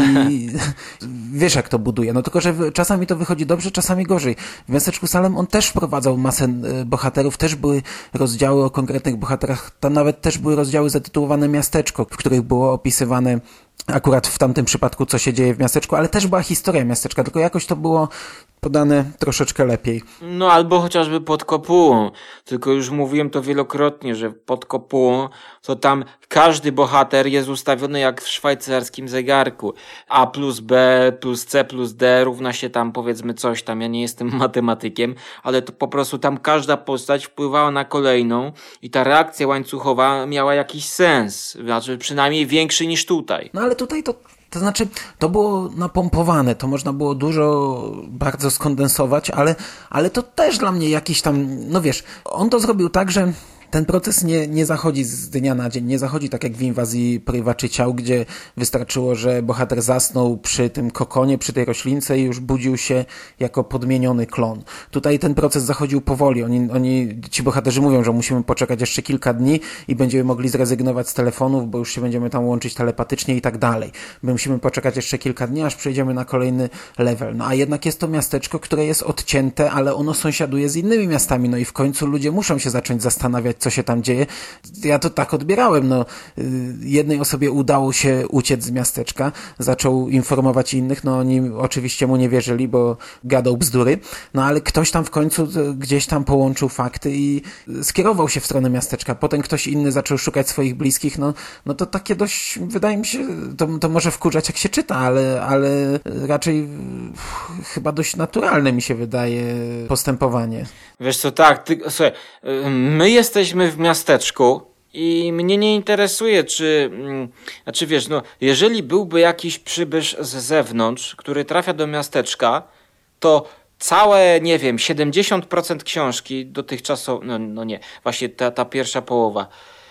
i wiesz, jak to buduje. No tylko, że czasami to wychodzi dobrze, czasami gorzej. W miasteczku Salem on też wprowadzał masę bohaterów, też były rozdziały o konkretnych bohaterach, tam nawet też były rozdziały zatytułowane Miasteczko, w których było opisywane akurat w tamtym przypadku, co się dzieje w miasteczku, ale też była historia miasteczka, tylko jakoś to było podane troszeczkę lepiej. No albo chociażby Pod kopułą, tylko już mówiłem to wielokrotnie, że Pod kopułą to tam każdy bohater jest ustawiony jak w szwajcarskim zegarku. A plus B plus C plus D równa się tam powiedzmy coś tam, ja nie jestem matematykiem, ale to po prostu tam każda postać wpływała na kolejną i ta reakcja łańcuchowa miała jakiś sens, znaczy przynajmniej większy niż tutaj. No ale tutaj to To znaczy, to było napompowane, to można było dużo bardzo skondensować, ale, ale to też dla mnie jakiś tam, no wiesz, on to zrobił tak, że ten proces nie, nie zachodzi z dnia na dzień, nie zachodzi tak jak w Inwazji Porywaczy Ciał, gdzie wystarczyło, że bohater zasnął przy tym kokonie, przy tej roślince i już budził się jako podmieniony klon. Tutaj ten proces zachodził powoli. Oni, oni, ci bohaterzy mówią, że musimy poczekać jeszcze kilka dni i będziemy mogli zrezygnować z telefonów, bo już się będziemy tam łączyć telepatycznie i tak dalej. My musimy poczekać jeszcze kilka dni, aż przejdziemy na kolejny level. No a jednak jest to miasteczko, które jest odcięte, ale ono sąsiaduje z innymi miastami, no i w końcu ludzie muszą się zacząć zastanawiać, co się tam dzieje. Ja to tak odbierałem, no jednej osobie udało się uciec z miasteczka, zaczął informować innych, no oni oczywiście mu nie wierzyli, bo gadał bzdury, no ale ktoś tam w końcu gdzieś tam połączył fakty i skierował się w stronę miasteczka, potem ktoś inny zaczął szukać swoich bliskich, no, no to takie dość, wydaje mi się, to, to może wkurzać jak się czyta, ale, ale raczej chyba dość naturalne mi się wydaje postępowanie. Wiesz co, tak, ty, słuchaj, my jesteśmy w miasteczku i mnie nie interesuje, czy, znaczy wiesz, no, jeżeli byłby jakiś przybysz z zewnątrz, który trafia do miasteczka, to całe, nie wiem, siedemdziesiąt procent książki dotychczasowo, no, no nie, właśnie ta, ta pierwsza połowa.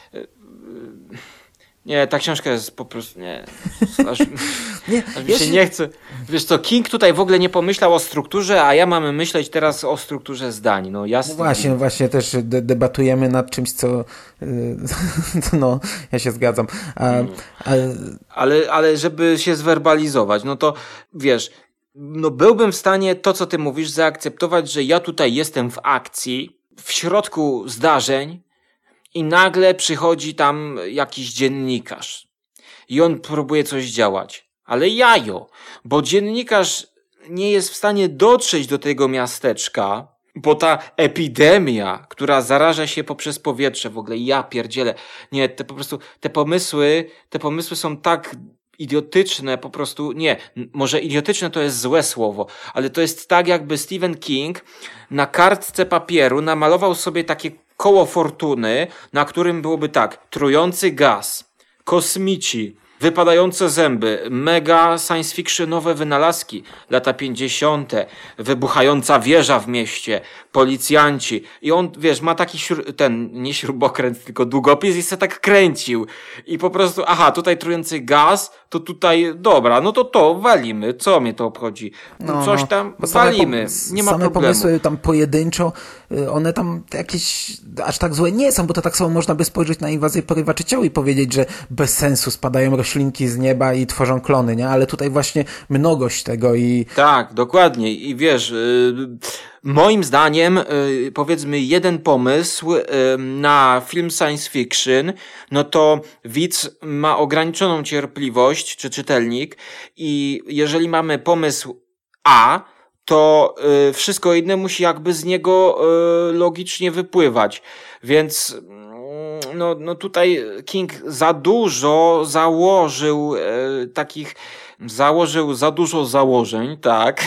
Nie, ta książka jest po prostu, nie, aż, nie, aż mi się nie chce. Wiesz co, King tutaj w ogóle nie pomyślał o strukturze, a ja mamy myśleć teraz o strukturze zdań. No, jasne. No właśnie, no właśnie też de- debatujemy nad czymś, co yy, no, ja się zgadzam. A, a... Ale, ale żeby się zwerbalizować, no to wiesz, no byłbym w stanie to, co ty mówisz, zaakceptować, że ja tutaj jestem w akcji, w środku zdarzeń, i nagle przychodzi tam jakiś dziennikarz i on próbuje coś działać. Ale jajo, bo dziennikarz nie jest w stanie dotrzeć do tego miasteczka, bo ta epidemia, która zaraża się poprzez powietrze, w ogóle ja pierdzielę. Nie, te po prostu, te pomysły, te pomysły są tak idiotyczne, po prostu, nie, może idiotyczne to jest złe słowo, ale to jest tak, jakby Stephen King na kartce papieru namalował sobie takie koło fortuny, na którym byłoby tak, trujący gaz, kosmici, Wypadające zęby, mega science fictionowe wynalazki, lata pięćdziesiąte, wybuchająca wieża w mieście, policjanci i on, wiesz, ma taki śru- ten, nie śrubokręt, tylko długopis i se tak kręcił i po prostu, aha, tutaj trujący gaz, to tutaj, dobra, no to to, walimy, co mnie to obchodzi, No, coś no, tam, bo same walimy, pom- nie ma same problemu. pomysły tam pojedynczo, y, one tam jakieś aż tak złe nie są, bo to tak samo można by spojrzeć na inwazję porywaczy ciał i powiedzieć, że bez sensu spadają roślinki z nieba i tworzą klony, nie? Ale tutaj właśnie mnogość tego i... Tak, dokładnie. I wiesz, yy, moim zdaniem, yy, powiedzmy, jeden pomysł yy, na film science fiction, no to widz ma ograniczoną cierpliwość, czy czytelnik, i jeżeli mamy pomysł A, to yy, wszystko inne musi jakby z niego yy, logicznie wypływać. Więc no, no tutaj King za dużo założył e, takich, założył za dużo założeń, tak,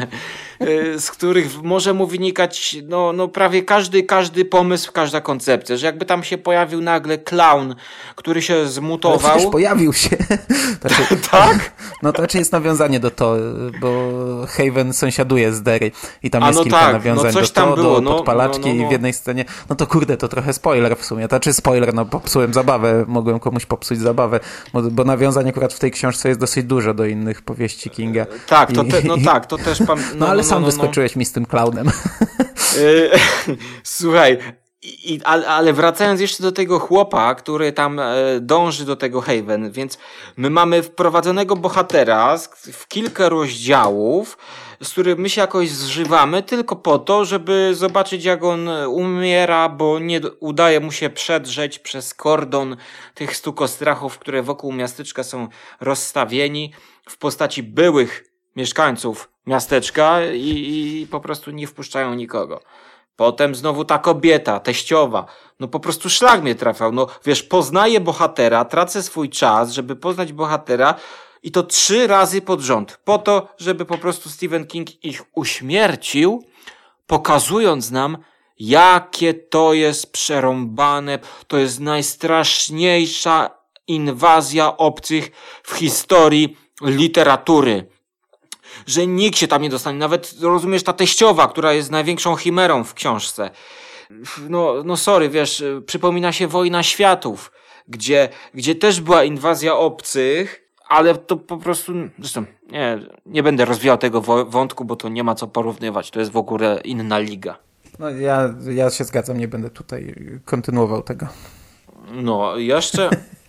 e, z których może mu wynikać no, no prawie każdy, każdy pomysł, każda koncepcja, że jakby tam się pojawił nagle klaun, który się zmutował. Ale przecież pojawił się. Znaczy, tak? No to raczej jest nawiązanie do to, bo Haven sąsiaduje z Derry i tam A, jest no kilka tak, nawiązań no coś do tam to, było, do no, podpalaczki no, no, no. i w jednej scenie, no to kurde, to trochę spoiler w sumie, to czy spoiler, no popsułem zabawę, mogłem komuś popsuć zabawę, bo, bo nawiązań akurat w tej książce jest dosyć dużo do innych powieści Kinga. Tak, to I, te, no i, tak, to też pan... No, no ale no, sam no, no, wyskoczyłeś mi z tym klaunem. Yy, Słuchaj, i, ale, ale wracając jeszcze do tego chłopa, który tam e, dąży do tego Haven, więc my mamy wprowadzonego bohatera z, w kilka rozdziałów, z którym my się jakoś zżywamy tylko po to, żeby zobaczyć, jak on umiera, bo nie udaje mu się przedrzeć przez kordon tych stu kostrachów, które wokół miasteczka są rozstawieni w postaci byłych mieszkańców miasteczka i, i po prostu nie wpuszczają nikogo. Potem znowu ta kobieta, teściowa, no po prostu szlak mnie trafiał, no wiesz, poznaję bohatera, tracę swój czas, żeby poznać bohatera i to trzy razy pod rząd, po to, żeby po prostu Stephen King ich uśmiercił, pokazując nam, jakie to jest przerąbane, to jest najstraszniejsza inwazja obcych w historii literatury. Że nikt się tam nie dostanie, nawet rozumiesz, ta teściowa, która jest największą chimerą w książce. No, no sorry, wiesz, przypomina się Wojna Światów, gdzie, gdzie też była inwazja obcych, ale to po prostu, zresztą nie, nie będę rozwijał tego wątku, bo to nie ma co porównywać, to jest w ogóle inna liga. No ja, ja się zgadzam, nie będę tutaj kontynuował tego. No, jeszcze...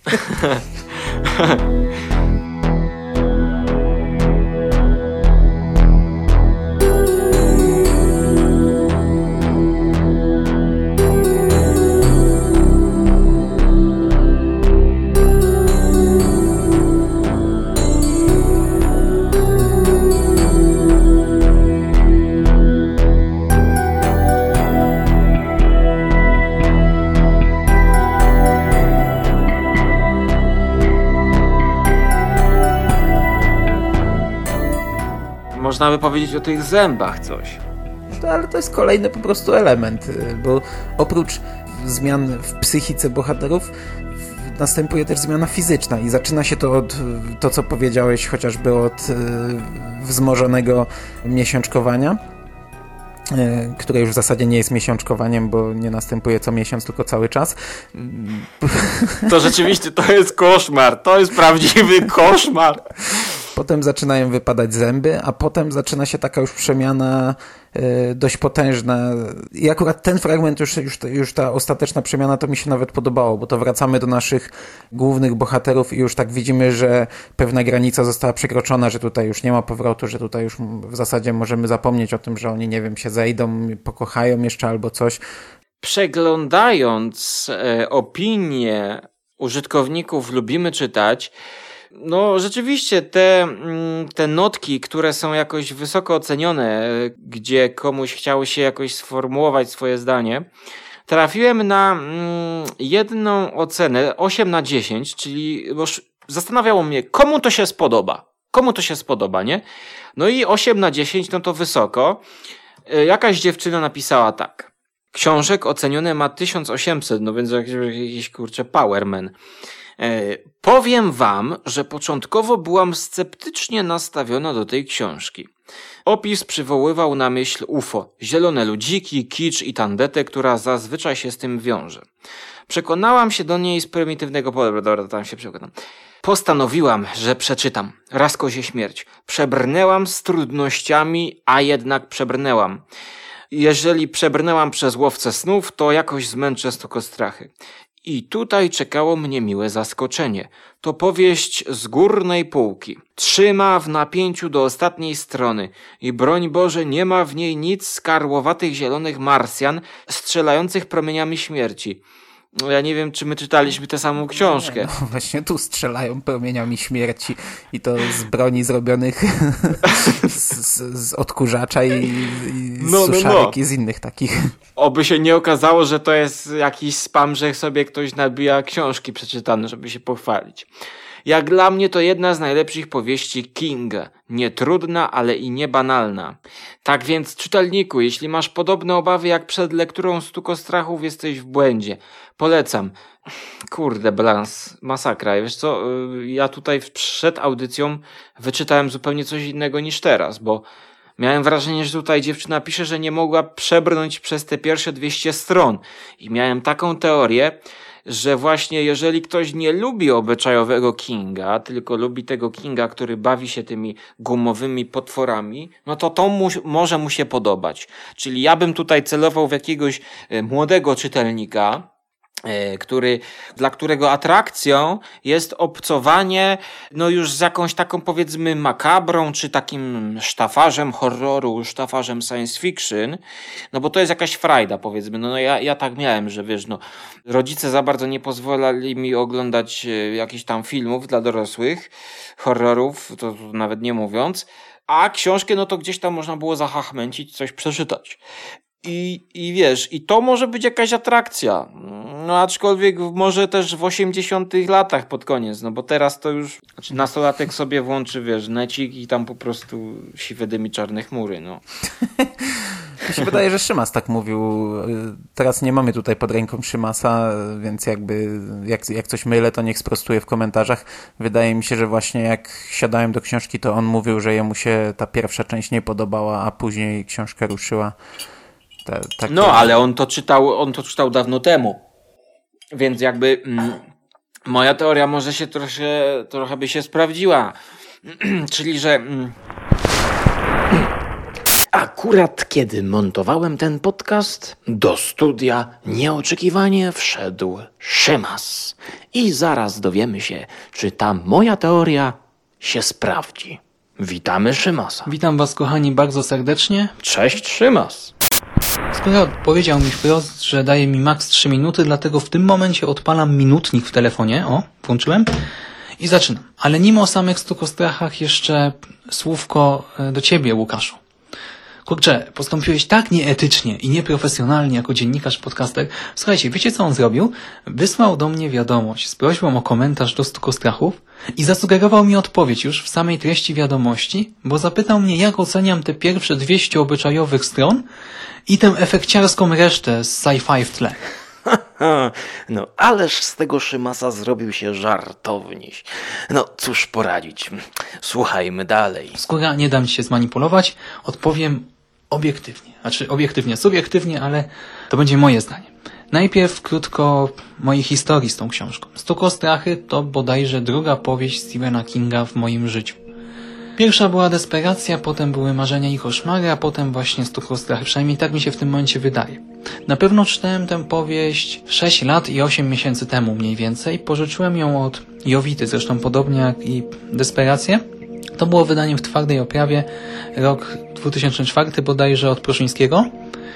Można by powiedzieć o tych zębach coś. To, ale to jest kolejny po prostu element, bo oprócz zmian w psychice bohaterów następuje też zmiana fizyczna i zaczyna się to od to, co powiedziałeś, chociażby od wzmożonego miesiączkowania, które już w zasadzie nie jest miesiączkowaniem, bo nie następuje co miesiąc, tylko cały czas. To rzeczywiście, to jest koszmar, to jest prawdziwy koszmar. Potem zaczynają wypadać zęby, a potem zaczyna się taka już przemiana y, dość potężna. I akurat ten fragment, już, już, już ta ostateczna przemiana, to mi się nawet podobało, bo to wracamy do naszych głównych bohaterów i już tak widzimy, że pewna granica została przekroczona, że tutaj już nie ma powrotu, że tutaj już w zasadzie możemy zapomnieć o tym, że oni, nie wiem, się zejdą, pokochają jeszcze albo coś. Przeglądając e, opinie użytkowników Lubimy Czytać, no rzeczywiście te, te notki, które są jakoś wysoko ocenione, gdzie komuś chciało się jakoś sformułować swoje zdanie, trafiłem na jedną ocenę osiem na dziesięć, czyli bo zastanawiało mnie, komu to się spodoba. Komu to się spodoba, nie? No i osiem na dziesięć, no to wysoko. Jakaś dziewczyna napisała tak. Książek ocenione ma tysiąc osiemset, no więc jakiś, jakiś kurczę powerman. E, powiem wam, że początkowo byłam sceptycznie nastawiona do tej książki. Opis przywoływał na myśl U F O, zielone ludziki, kicz i tandetę, która zazwyczaj się z tym wiąże. Przekonałam się do niej z prymitywnego pola, dobra, tam się przekonam. Postanowiłam, że przeczytam. Raz kozie śmierć. Przebrnęłam z trudnościami, a jednak przebrnęłam. Jeżeli przebrnęłam przez łowcę snów, to jakoś zmęczę stukostrachy. I tutaj czekało mnie miłe zaskoczenie. To powieść z górnej półki. Trzyma w napięciu do ostatniej strony i broń Boże nie ma w niej nic z karłowatych zielonych Marsjan strzelających promieniami śmierci. Ja nie wiem, czy my czytaliśmy tę samą książkę. Nie, no właśnie tu strzelają promieniami śmierci i to z broni zrobionych z, z, z odkurzacza i, i z no, suszarek no, no. i z innych takich. Oby się nie okazało, że to jest jakiś spam, że sobie ktoś nabija książki przeczytane, żeby się pochwalić. Jak dla mnie to jedna z najlepszych powieści Kinga. Nie trudna, ale i nie banalna. Tak więc, czytelniku, jeśli masz podobne obawy jak przed lekturą Stukostrachów, jesteś w błędzie. Polecam. Kurde, Blans, masakra. Wiesz co, ja tutaj przed audycją wyczytałem zupełnie coś innego niż teraz, bo miałem wrażenie, że tutaj dziewczyna pisze, że nie mogła przebrnąć przez te pierwsze dwieście stron. I miałem taką teorię, że właśnie jeżeli ktoś nie lubi obyczajowego Kinga, tylko lubi tego Kinga, który bawi się tymi gumowymi potworami, no to to mu, może mu się podobać. Czyli ja bym tutaj celował w jakiegoś młodego czytelnika, który, dla którego atrakcją jest obcowanie no już z jakąś taką powiedzmy makabrą, czy takim sztafarzem horroru, sztafarzem science fiction, no bo to jest jakaś frajda powiedzmy, no, no ja, ja tak miałem, że wiesz, no rodzice za bardzo nie pozwalali mi oglądać jakichś tam filmów dla dorosłych, horrorów, to, to nawet nie mówiąc, a książkę no to gdzieś tam można było zahachmęcić, coś przeczytać. I, I wiesz, i to może być jakaś atrakcja. No aczkolwiek może też w osiemdziesiątych latach pod koniec, no bo teraz to już znaczy nastolatek sobie włączy, wiesz, necik i tam po prostu siwe dymi czarne chmury, no. Mi się wydaje, że Szymas tak mówił. Teraz nie mamy tutaj pod ręką Szymasa, więc jakby jak, jak coś mylę, to niech sprostuje w komentarzach. Wydaje mi się, że właśnie jak siadałem do książki, to on mówił, że jemu się ta pierwsza część nie podobała, a później książka ruszyła. Te, takie... No, ale on to czytał, on to czytał dawno temu. Więc jakby mm, moja teoria może się trochę, trochę by się sprawdziła. Czyli, że mm, akurat kiedy montowałem ten podcast, do studia nieoczekiwanie wszedł Szymas. I zaraz dowiemy się, czy ta moja teoria się sprawdzi. Witamy Szymasa. Witam was, kochani, bardzo serdecznie. Cześć, Szymas. Skoro powiedział mi wprost, że daje mi maks trzy minuty, dlatego w tym momencie odpalam minutnik w telefonie. O, włączyłem. I zaczynam. Ale nim o samych Stukostrachach jeszcze słówko do ciebie, Łukaszu. Kurczę, postąpiłeś tak nieetycznie i nieprofesjonalnie jako dziennikarz podcaster. Słuchajcie, wiecie co on zrobił? Wysłał do mnie wiadomość z prośbą o komentarz do Stukostrachów i zasugerował mi odpowiedź już w samej treści wiadomości, bo zapytał mnie, jak oceniam te pierwsze dwieście obyczajowych stron i tę efekciarską resztę z sci-fi w tle. No, ależ z tego Szymasa zrobił się żartowniś. No, cóż poradzić. Słuchajmy dalej. Skoro nie dam ci się zmanipulować, odpowiem obiektywnie. Znaczy obiektywnie, subiektywnie, ale to będzie moje zdanie. Najpierw krótko mojej historii z tą książką. Stukostrachy to bodajże druga powieść Stephena Kinga w moim życiu. Pierwsza była Desperacja, potem były Marzenia i koszmary, a potem właśnie Stukostrachy. Przynajmniej tak mi się w tym momencie wydaje. Na pewno czytałem tę powieść sześć lat i osiem miesięcy temu mniej więcej. Pożyczyłem ją od Jowity, zresztą podobnie jak i Desperację. To było wydaniem w twardej oprawie, rok dwa tysiące czwarty bodajże od Pruszyńskiego.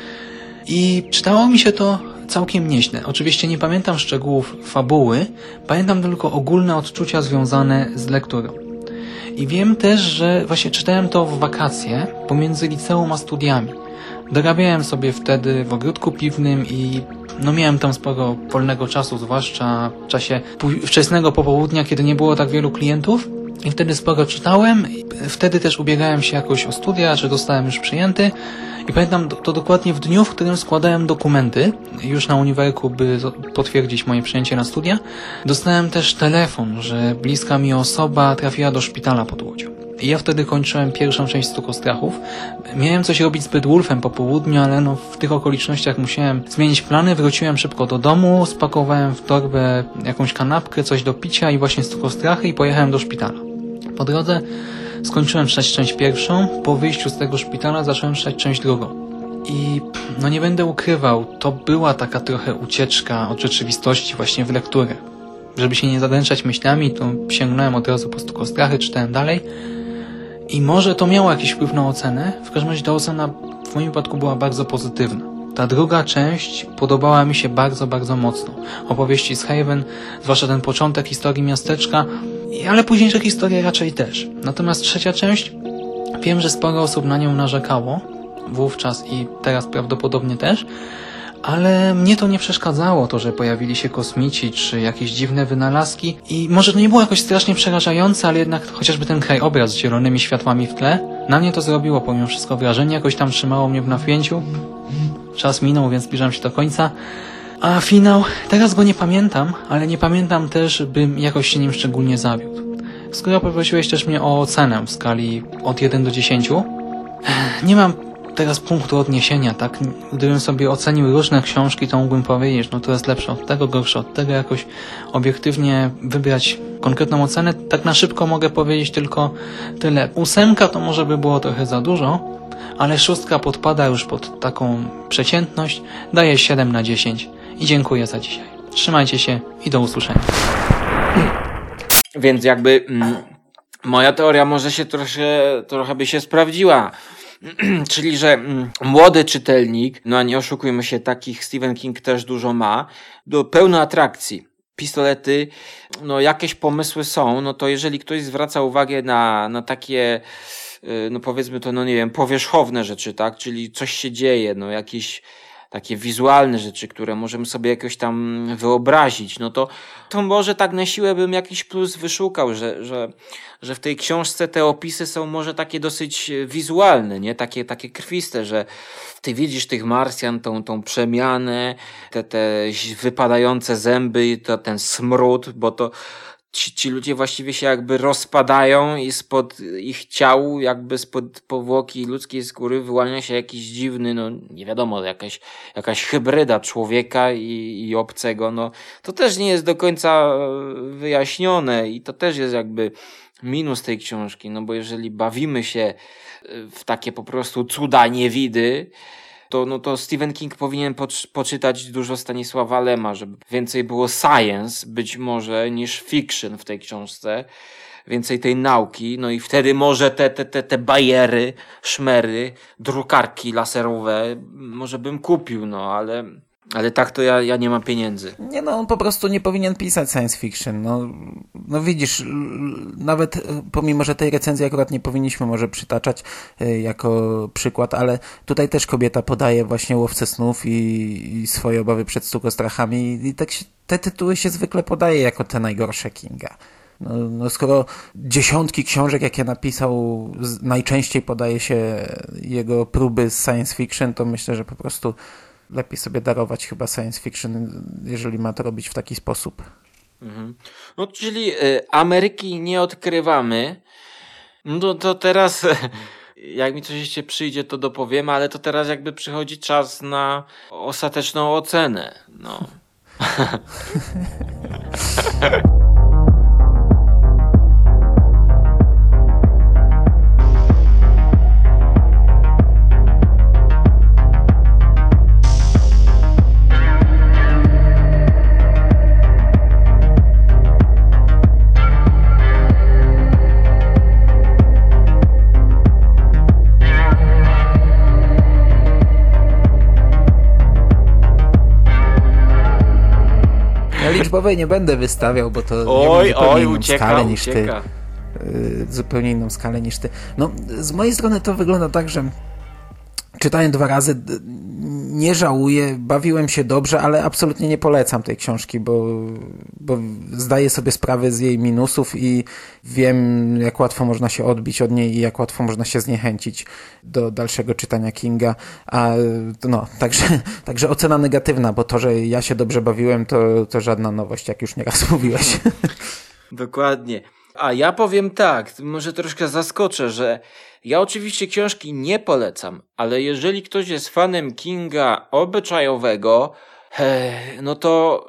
I czytało mi się to całkiem nieźle. Oczywiście nie pamiętam szczegółów fabuły, pamiętam tylko ogólne odczucia związane z lekturą. I wiem też, że właśnie czytałem to w wakacje pomiędzy liceum a studiami. Dorabiałem sobie wtedy w ogródku piwnym i no miałem tam sporo wolnego czasu, zwłaszcza w czasie wczesnego popołudnia, kiedy nie było tak wielu klientów. I wtedy sporo czytałem. Wtedy też ubiegałem się jakoś o studia, czy dostałem już przyjęty. I pamiętam to dokładnie w dniu, w którym składałem dokumenty, już na uniwerku, by potwierdzić moje przyjęcie na studia, dostałem też telefon, że bliska mi osoba trafiła do szpitala pod Łodzią. I ja wtedy kończyłem pierwszą część Stukostrachów. Miałem coś robić z Beowulfem po południu, ale no w tych okolicznościach musiałem zmienić plany. Wróciłem szybko do domu, spakowałem w torbę jakąś kanapkę, coś do picia i właśnie Stukostrachy i pojechałem do szpitala. Po drodze skończyłem czytać część pierwszą, po wyjściu z tego szpitala zacząłem czytać część drugą. I no nie będę ukrywał, to była taka trochę ucieczka od rzeczywistości właśnie w lekturę. Żeby się nie zadręczać myślami, to sięgnąłem od razu po Stukostrachy, czytałem dalej. I może to miało jakiś wpływ na ocenę, w każdym razie ta ocena w moim wypadku była bardzo pozytywna. Ta druga część podobała mi się bardzo, bardzo mocno. Opowieści z Haven, zwłaszcza ten początek historii miasteczka, ale późniejsze historie raczej też. Natomiast trzecia część, wiem, że sporo osób na nią narzekało, wówczas i teraz prawdopodobnie też, ale mnie to nie przeszkadzało, to, że pojawili się kosmici czy jakieś dziwne wynalazki i może to nie było jakoś strasznie przerażające, ale jednak chociażby ten krajobraz z zielonymi światłami w tle, na mnie to zrobiło pomimo wszystko wrażenie, jakoś tam trzymało mnie w napięciu. Czas minął, więc zbliżam się do końca. A finał, teraz go nie pamiętam, ale nie pamiętam też, bym jakoś się nim szczególnie zawiódł. Skoro poprosiłeś też mnie o ocenę w skali od jeden do dziesięciu, nie mam teraz punktu odniesienia, tak? Gdybym sobie ocenił różne książki, to mógłbym powiedzieć, no to jest lepsze od tego, gorsze od tego, jakoś obiektywnie wybrać konkretną ocenę. Tak na szybko mogę powiedzieć tylko tyle. Ósemka to może by było trochę za dużo, ale szóstka podpada już pod taką przeciętność, daje siedem na dziesięć i dziękuję za dzisiaj. Trzymajcie się i do usłyszenia. Więc jakby mm, moja teoria może się trochę, trochę by się sprawdziła. Czyli, że mm, młody czytelnik, no a nie oszukujmy się, takich Stephen King też dużo ma, do pełno atrakcji. Pistolety, no jakieś pomysły są, no to jeżeli ktoś zwraca uwagę na, na takie, no powiedzmy to, no nie wiem, powierzchowne rzeczy, tak, czyli coś się dzieje, no jakieś takie wizualne rzeczy, które możemy sobie jakoś tam wyobrazić, no to, to może tak na siłę bym jakiś plus wyszukał, że, że, że w tej książce te opisy są może takie dosyć wizualne, nie? Takie, takie krwiste, że ty widzisz tych Marsjan, tą, tą przemianę, te, te wypadające zęby, to, ten smród, bo to Ci, ci ludzie właściwie się jakby rozpadają i spod ich ciał, jakby spod powłoki ludzkiej skóry wyłania się jakiś dziwny, no nie wiadomo, jakaś, jakaś hybryda człowieka i, i obcego, no to też nie jest do końca wyjaśnione i to też jest jakby minus tej książki, no bo jeżeli bawimy się w takie po prostu cuda niewidy, to, no to Stephen King powinien poczytać dużo Stanisława Lema, żeby więcej było science być może niż fiction w tej książce, więcej tej nauki, no i wtedy może te, te, te, te bajery, szmery, drukarki laserowe może bym kupił, no ale... Ale tak to ja, ja nie mam pieniędzy. Nie no, on po prostu nie powinien pisać science fiction. No, no widzisz, nawet pomimo, że tej recenzji akurat nie powinniśmy może przytaczać y, jako przykład, ale tutaj też kobieta podaje właśnie Łowcę snów i, i swoje obawy przed Stukostrachami i tak się, te tytuły się zwykle podaje jako te najgorsze Kinga. No, no skoro dziesiątki książek, jakie napisał, z, najczęściej podaje się jego próby z science fiction, to myślę, że po prostu lepiej sobie darować chyba science fiction, jeżeli ma to robić w taki sposób. Mhm. No czyli y, Ameryki nie odkrywamy. No to teraz, jak mi coś jeszcze przyjdzie, to dopowiem, ale to teraz jakby przychodzi czas na ostateczną ocenę. No. Liczbowej nie będę wystawiał, bo to oj, ja mam zupełnie oj, inną ucieka, skalę niż ucieka. ty. Zupełnie inną skalę niż ty. No, z mojej strony to wygląda tak, że czytałem dwa razy, nie żałuję, bawiłem się dobrze, ale absolutnie nie polecam tej książki, bo, bo zdaję sobie sprawę z jej minusów i wiem, jak łatwo można się odbić od niej i jak łatwo można się zniechęcić do dalszego czytania Kinga. A no, także, także ocena negatywna, bo to, że ja się dobrze bawiłem, to, to żadna nowość, jak już nieraz mówiłeś. Dokładnie. A ja powiem tak, może troszkę zaskoczę, że ja oczywiście książki nie polecam, ale jeżeli ktoś jest fanem Kinga obyczajowego, no to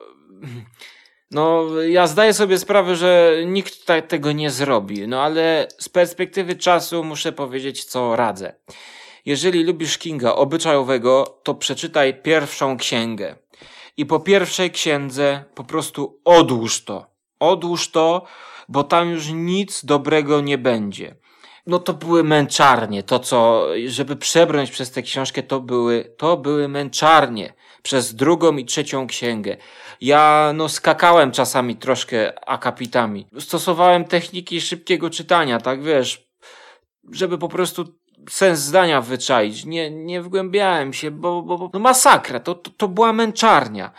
no ja zdaję sobie sprawę, że nikt ta, tego nie zrobi, no ale z perspektywy czasu muszę powiedzieć, co radzę. Jeżeli lubisz Kinga obyczajowego, to przeczytaj pierwszą księgę i po pierwszej księdze po prostu odłóż to. Odłóż to, bo tam już nic dobrego nie będzie. No to były męczarnie, to co, żeby przebrnąć przez tę książkę, to były, to były męczarnie przez drugą i trzecią księgę. Ja no skakałem czasami troszkę akapitami. Stosowałem techniki szybkiego czytania, tak wiesz, żeby po prostu sens zdania wyczaić. Nie, nie wgłębiałem się, bo, bo, bo no masakra, to, to, to była męczarnia.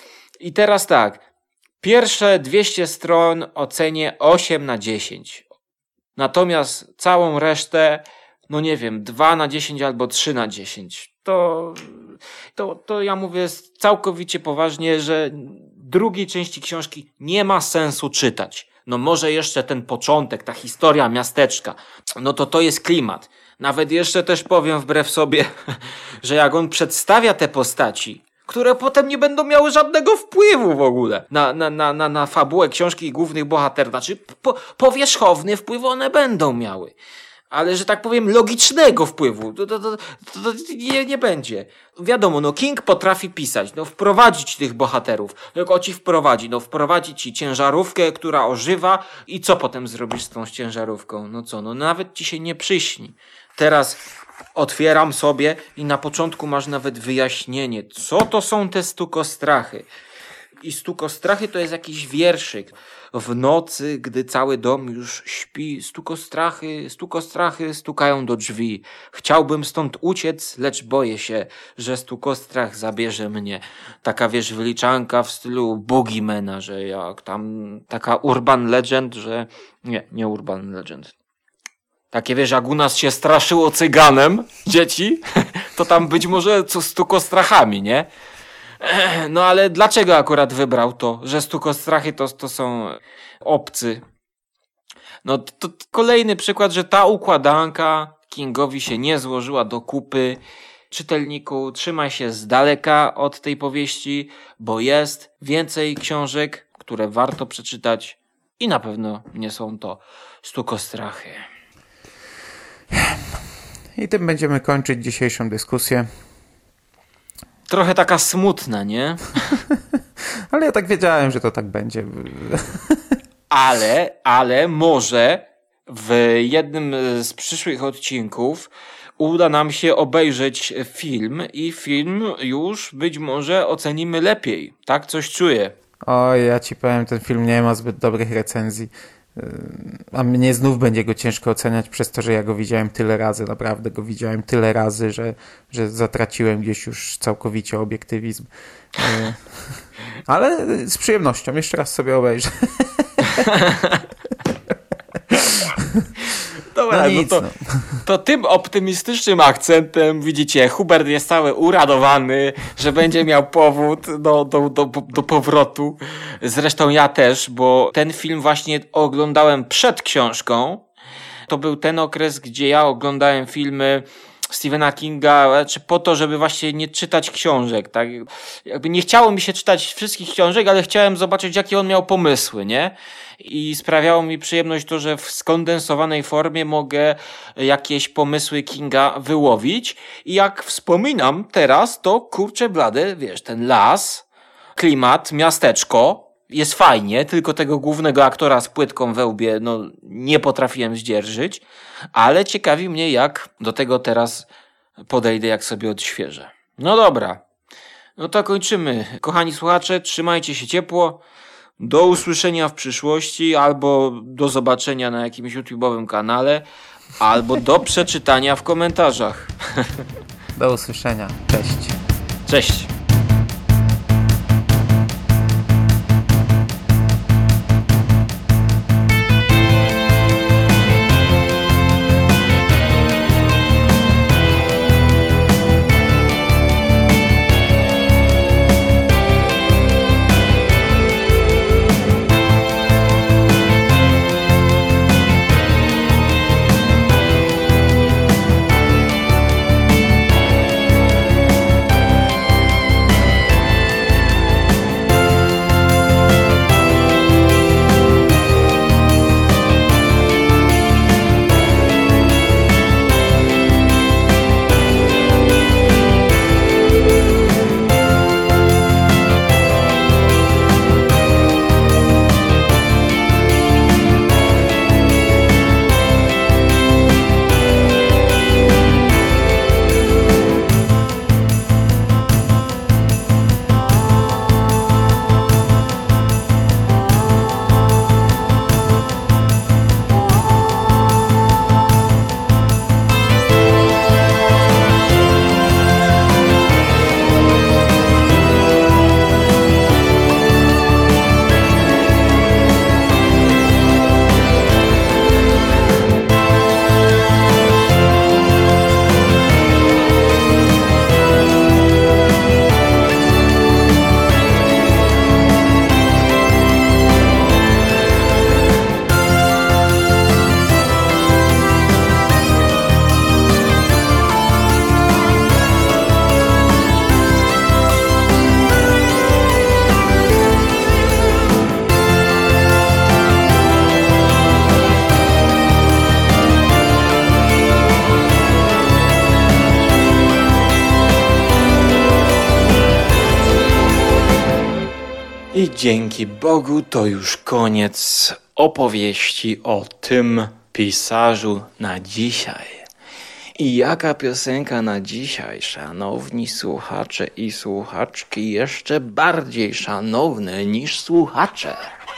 I teraz tak, pierwsze dwieście stron ocenię osiem na dziesięć. Natomiast całą resztę, no nie wiem, dwa na dziesięć albo trzy na dziesięć. To, to, to ja mówię całkowicie poważnie, że drugiej części książki nie ma sensu czytać. No może jeszcze ten początek, ta historia miasteczka, no to to jest klimat. Nawet jeszcze też powiem wbrew sobie, że jak on przedstawia te postaci, które potem nie będą miały żadnego wpływu w ogóle na, na, na, na, na fabułę książki i głównych bohaterów. Znaczy po, powierzchowny wpływ one będą miały. Ale, że tak powiem, logicznego wpływu to, to, to, to, to nie, nie będzie. Wiadomo, no King potrafi pisać, no wprowadzić tych bohaterów. Jak on ci wprowadzi? No wprowadzi ci ciężarówkę, która ożywa i co potem zrobisz z tą ciężarówką? No co, no nawet ci się nie przyśni. Teraz otwieram sobie i na początku masz nawet wyjaśnienie, co to są te stukostrachy. I stukostrachy to jest jakiś wierszyk. W nocy, gdy cały dom już śpi, stukostrachy, stukostrachy stukają do drzwi. Chciałbym stąd uciec, lecz boję się, że stukostrach zabierze mnie. Taka, wiesz, wyliczanka w stylu Boogiemana, że jak tam taka urban legend, że... Nie, nie urban legend. Takie, wiesz, jak u nas się straszyło cyganem, dzieci, to tam być może co stukostrachami, nie? No ale dlaczego akurat wybrał to, że stukostrachy to, to są obcy? No to, to kolejny przykład, że ta układanka Kingowi się nie złożyła do kupy. Czytelniku, trzymaj się z daleka od tej powieści, bo jest więcej książek, które warto przeczytać i na pewno nie są to stukostrachy. I tym będziemy kończyć dzisiejszą dyskusję. Trochę taka smutna, nie? Ale ja tak wiedziałem, że to tak będzie. ale, ale może w jednym z przyszłych odcinków uda nam się obejrzeć film i film już być może ocenimy lepiej. Tak coś czuję. Oj, ja ci powiem, ten film nie ma zbyt dobrych recenzji. A mnie znów będzie go ciężko oceniać przez to, że ja go widziałem tyle razy, naprawdę go widziałem tyle razy, że, że zatraciłem gdzieś już całkowicie obiektywizm. Ale z przyjemnością, jeszcze raz sobie obejrzę. Dobra, no, nic, no to, no. to tym optymistycznym akcentem, widzicie, Hubert jest cały uradowany, że będzie miał powód do, do, do, do powrotu. Zresztą ja też, bo ten film właśnie oglądałem przed książką. To był ten okres, gdzie ja oglądałem filmy Stephena Kinga, czy po to, żeby właśnie nie czytać książek, tak? Jakby nie chciało mi się czytać wszystkich książek, ale chciałem zobaczyć, jakie on miał pomysły, nie? I sprawiało mi przyjemność to, że w skondensowanej formie mogę jakieś pomysły Kinga wyłowić. I jak wspominam teraz, to kurczę blade, wiesz, ten las, klimat, miasteczko, jest fajnie, tylko tego głównego aktora z płytką we łbie, no, nie potrafiłem zdzierżyć, ale ciekawi mnie, jak do tego teraz podejdę, jak sobie odświeżę. No dobra, no to kończymy. Kochani słuchacze, trzymajcie się ciepło, do usłyszenia w przyszłości, albo do zobaczenia na jakimś YouTube'owym kanale, albo do przeczytania w komentarzach. Do usłyszenia. Cześć. Cześć. I dzięki Bogu to już koniec opowieści o tym pisarzu na dzisiaj. I jaka piosenka na dzisiaj, szanowni słuchacze i słuchaczki, jeszcze bardziej szanowne niż słuchacze.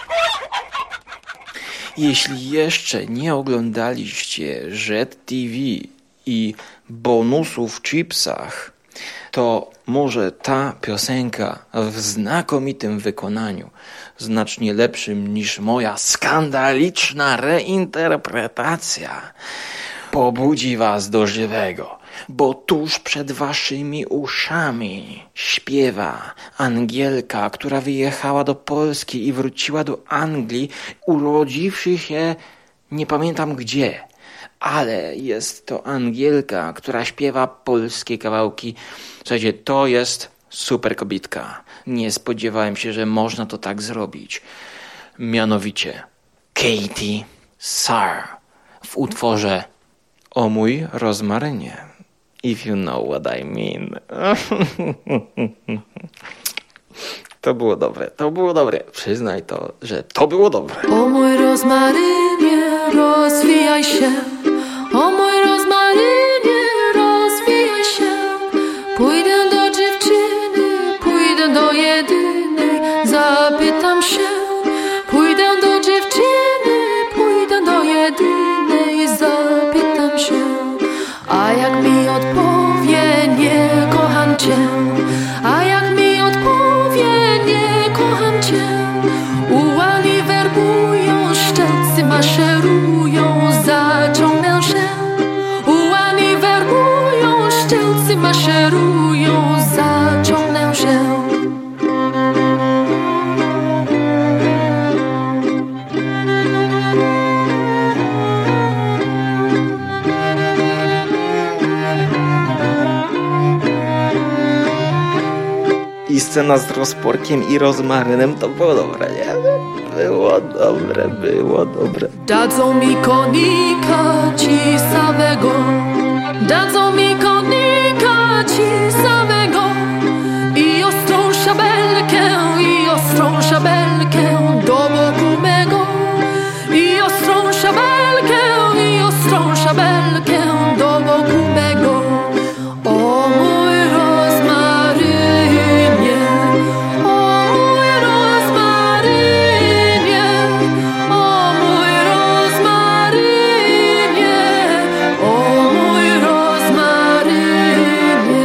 Jeśli jeszcze nie oglądaliście Red T V i bonusów w chipsach, to może ta piosenka w znakomitym wykonaniu, znacznie lepszym niż moja skandaliczna reinterpretacja, pobudzi was do żywego, bo tuż przed waszymi uszami śpiewa Angielka, która wyjechała do Polski i wróciła do Anglii, urodziwszy się nie pamiętam gdzie, ale jest to Angielka, która śpiewa polskie kawałki. Słuchajcie, to jest super kobitka. Nie spodziewałem się, że można to tak zrobić. Mianowicie Katie Saar w utworze O mój rozmarynie. If you know what I mean. To było dobre, to było dobre. Przyznaj to, że to było dobre. O mój rozmarynie, rozwijaj się. O mój rozmarynie, rozwijaj się. Pójdę do dziewczyny, pójdę do jedynej, zapytam się. Pójdę do dziewczyny, pójdę do jedynej, zapytam się. A jak mi odpowie, nie kocham cię. A jak mi odpowie, nie kocham cię. Ułani werbują, szczelcy maszerują, zaciągnę się. Ułani werbują, szczelcy maszerują, zaciągnę się. I scena z rozporkiem i rozmarynem to było dobre, nie? Było dobre, było dobre. Dadzą mi konika ci samego, dadzą mi konika ci samego i ostrą szabelkę, i ostrą szabelkę do boku mego, i ostrą szabelkę, i ostrą szabelkę do boku mego. O mój rozmarynie,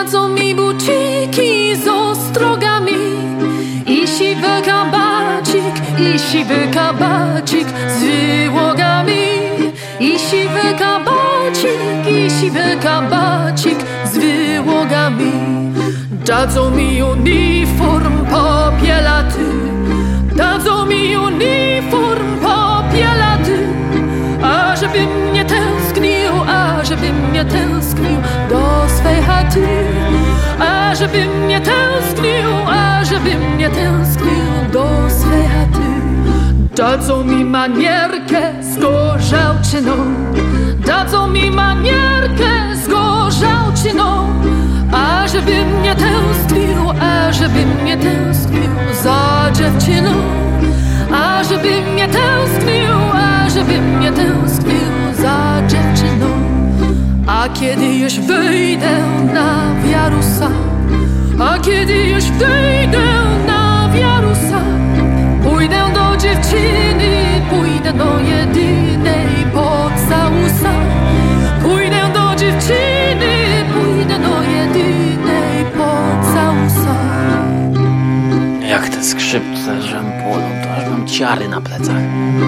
Dadzą mi buciki z ostrogami i siwy kabacik, i siwy kabacik z wyłogami. I siwy kabacik, i siwy kabacik z wyłogami. Dadzą mi uniform popielaty, dadzą mi uniform popielaty, a żeby mnie tęsknił, a żeby mnie tęsknił do swej chaty, a żeby mnie tęsknił, a żeby mnie tęsknił do swej chaty. Dadzą mi manierkę z gorzałczyną, dadzą mi manierkę z gorzałczyną, a żeby mnie tęsknił, a żeby mnie tęsknił za dziewczyną, a żeby mnie tęsknił, a żeby mnie tęsknił za dziewczyną. A kiedy już wyjdę na wiarusa, a kiedy już wyjdę na wiarusa, pójdę do dziewczyny, pójdę do jedynej pocałusa. Pójdę do dziewczyny, pójdę do jedynej pocałusa. Jak te skrzypce rzępolą, to aż mam ciary na plecach.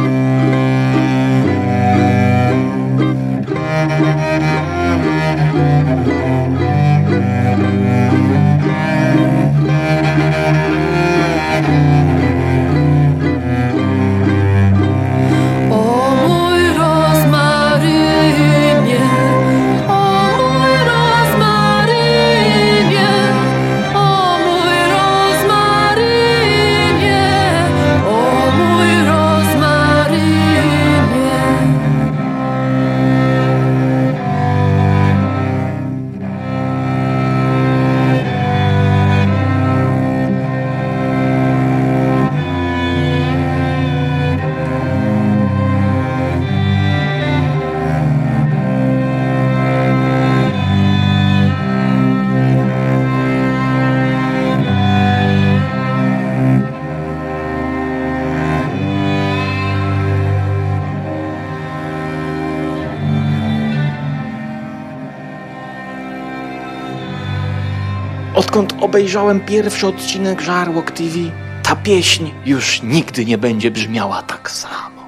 Odkąd obejrzałem pierwszy odcinek Żarłok T V, Ta pieśń już nigdy nie będzie brzmiała tak samo.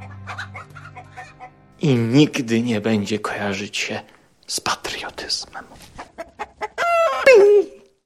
i nigdy nie będzie kojarzyć się z patriotyzmem.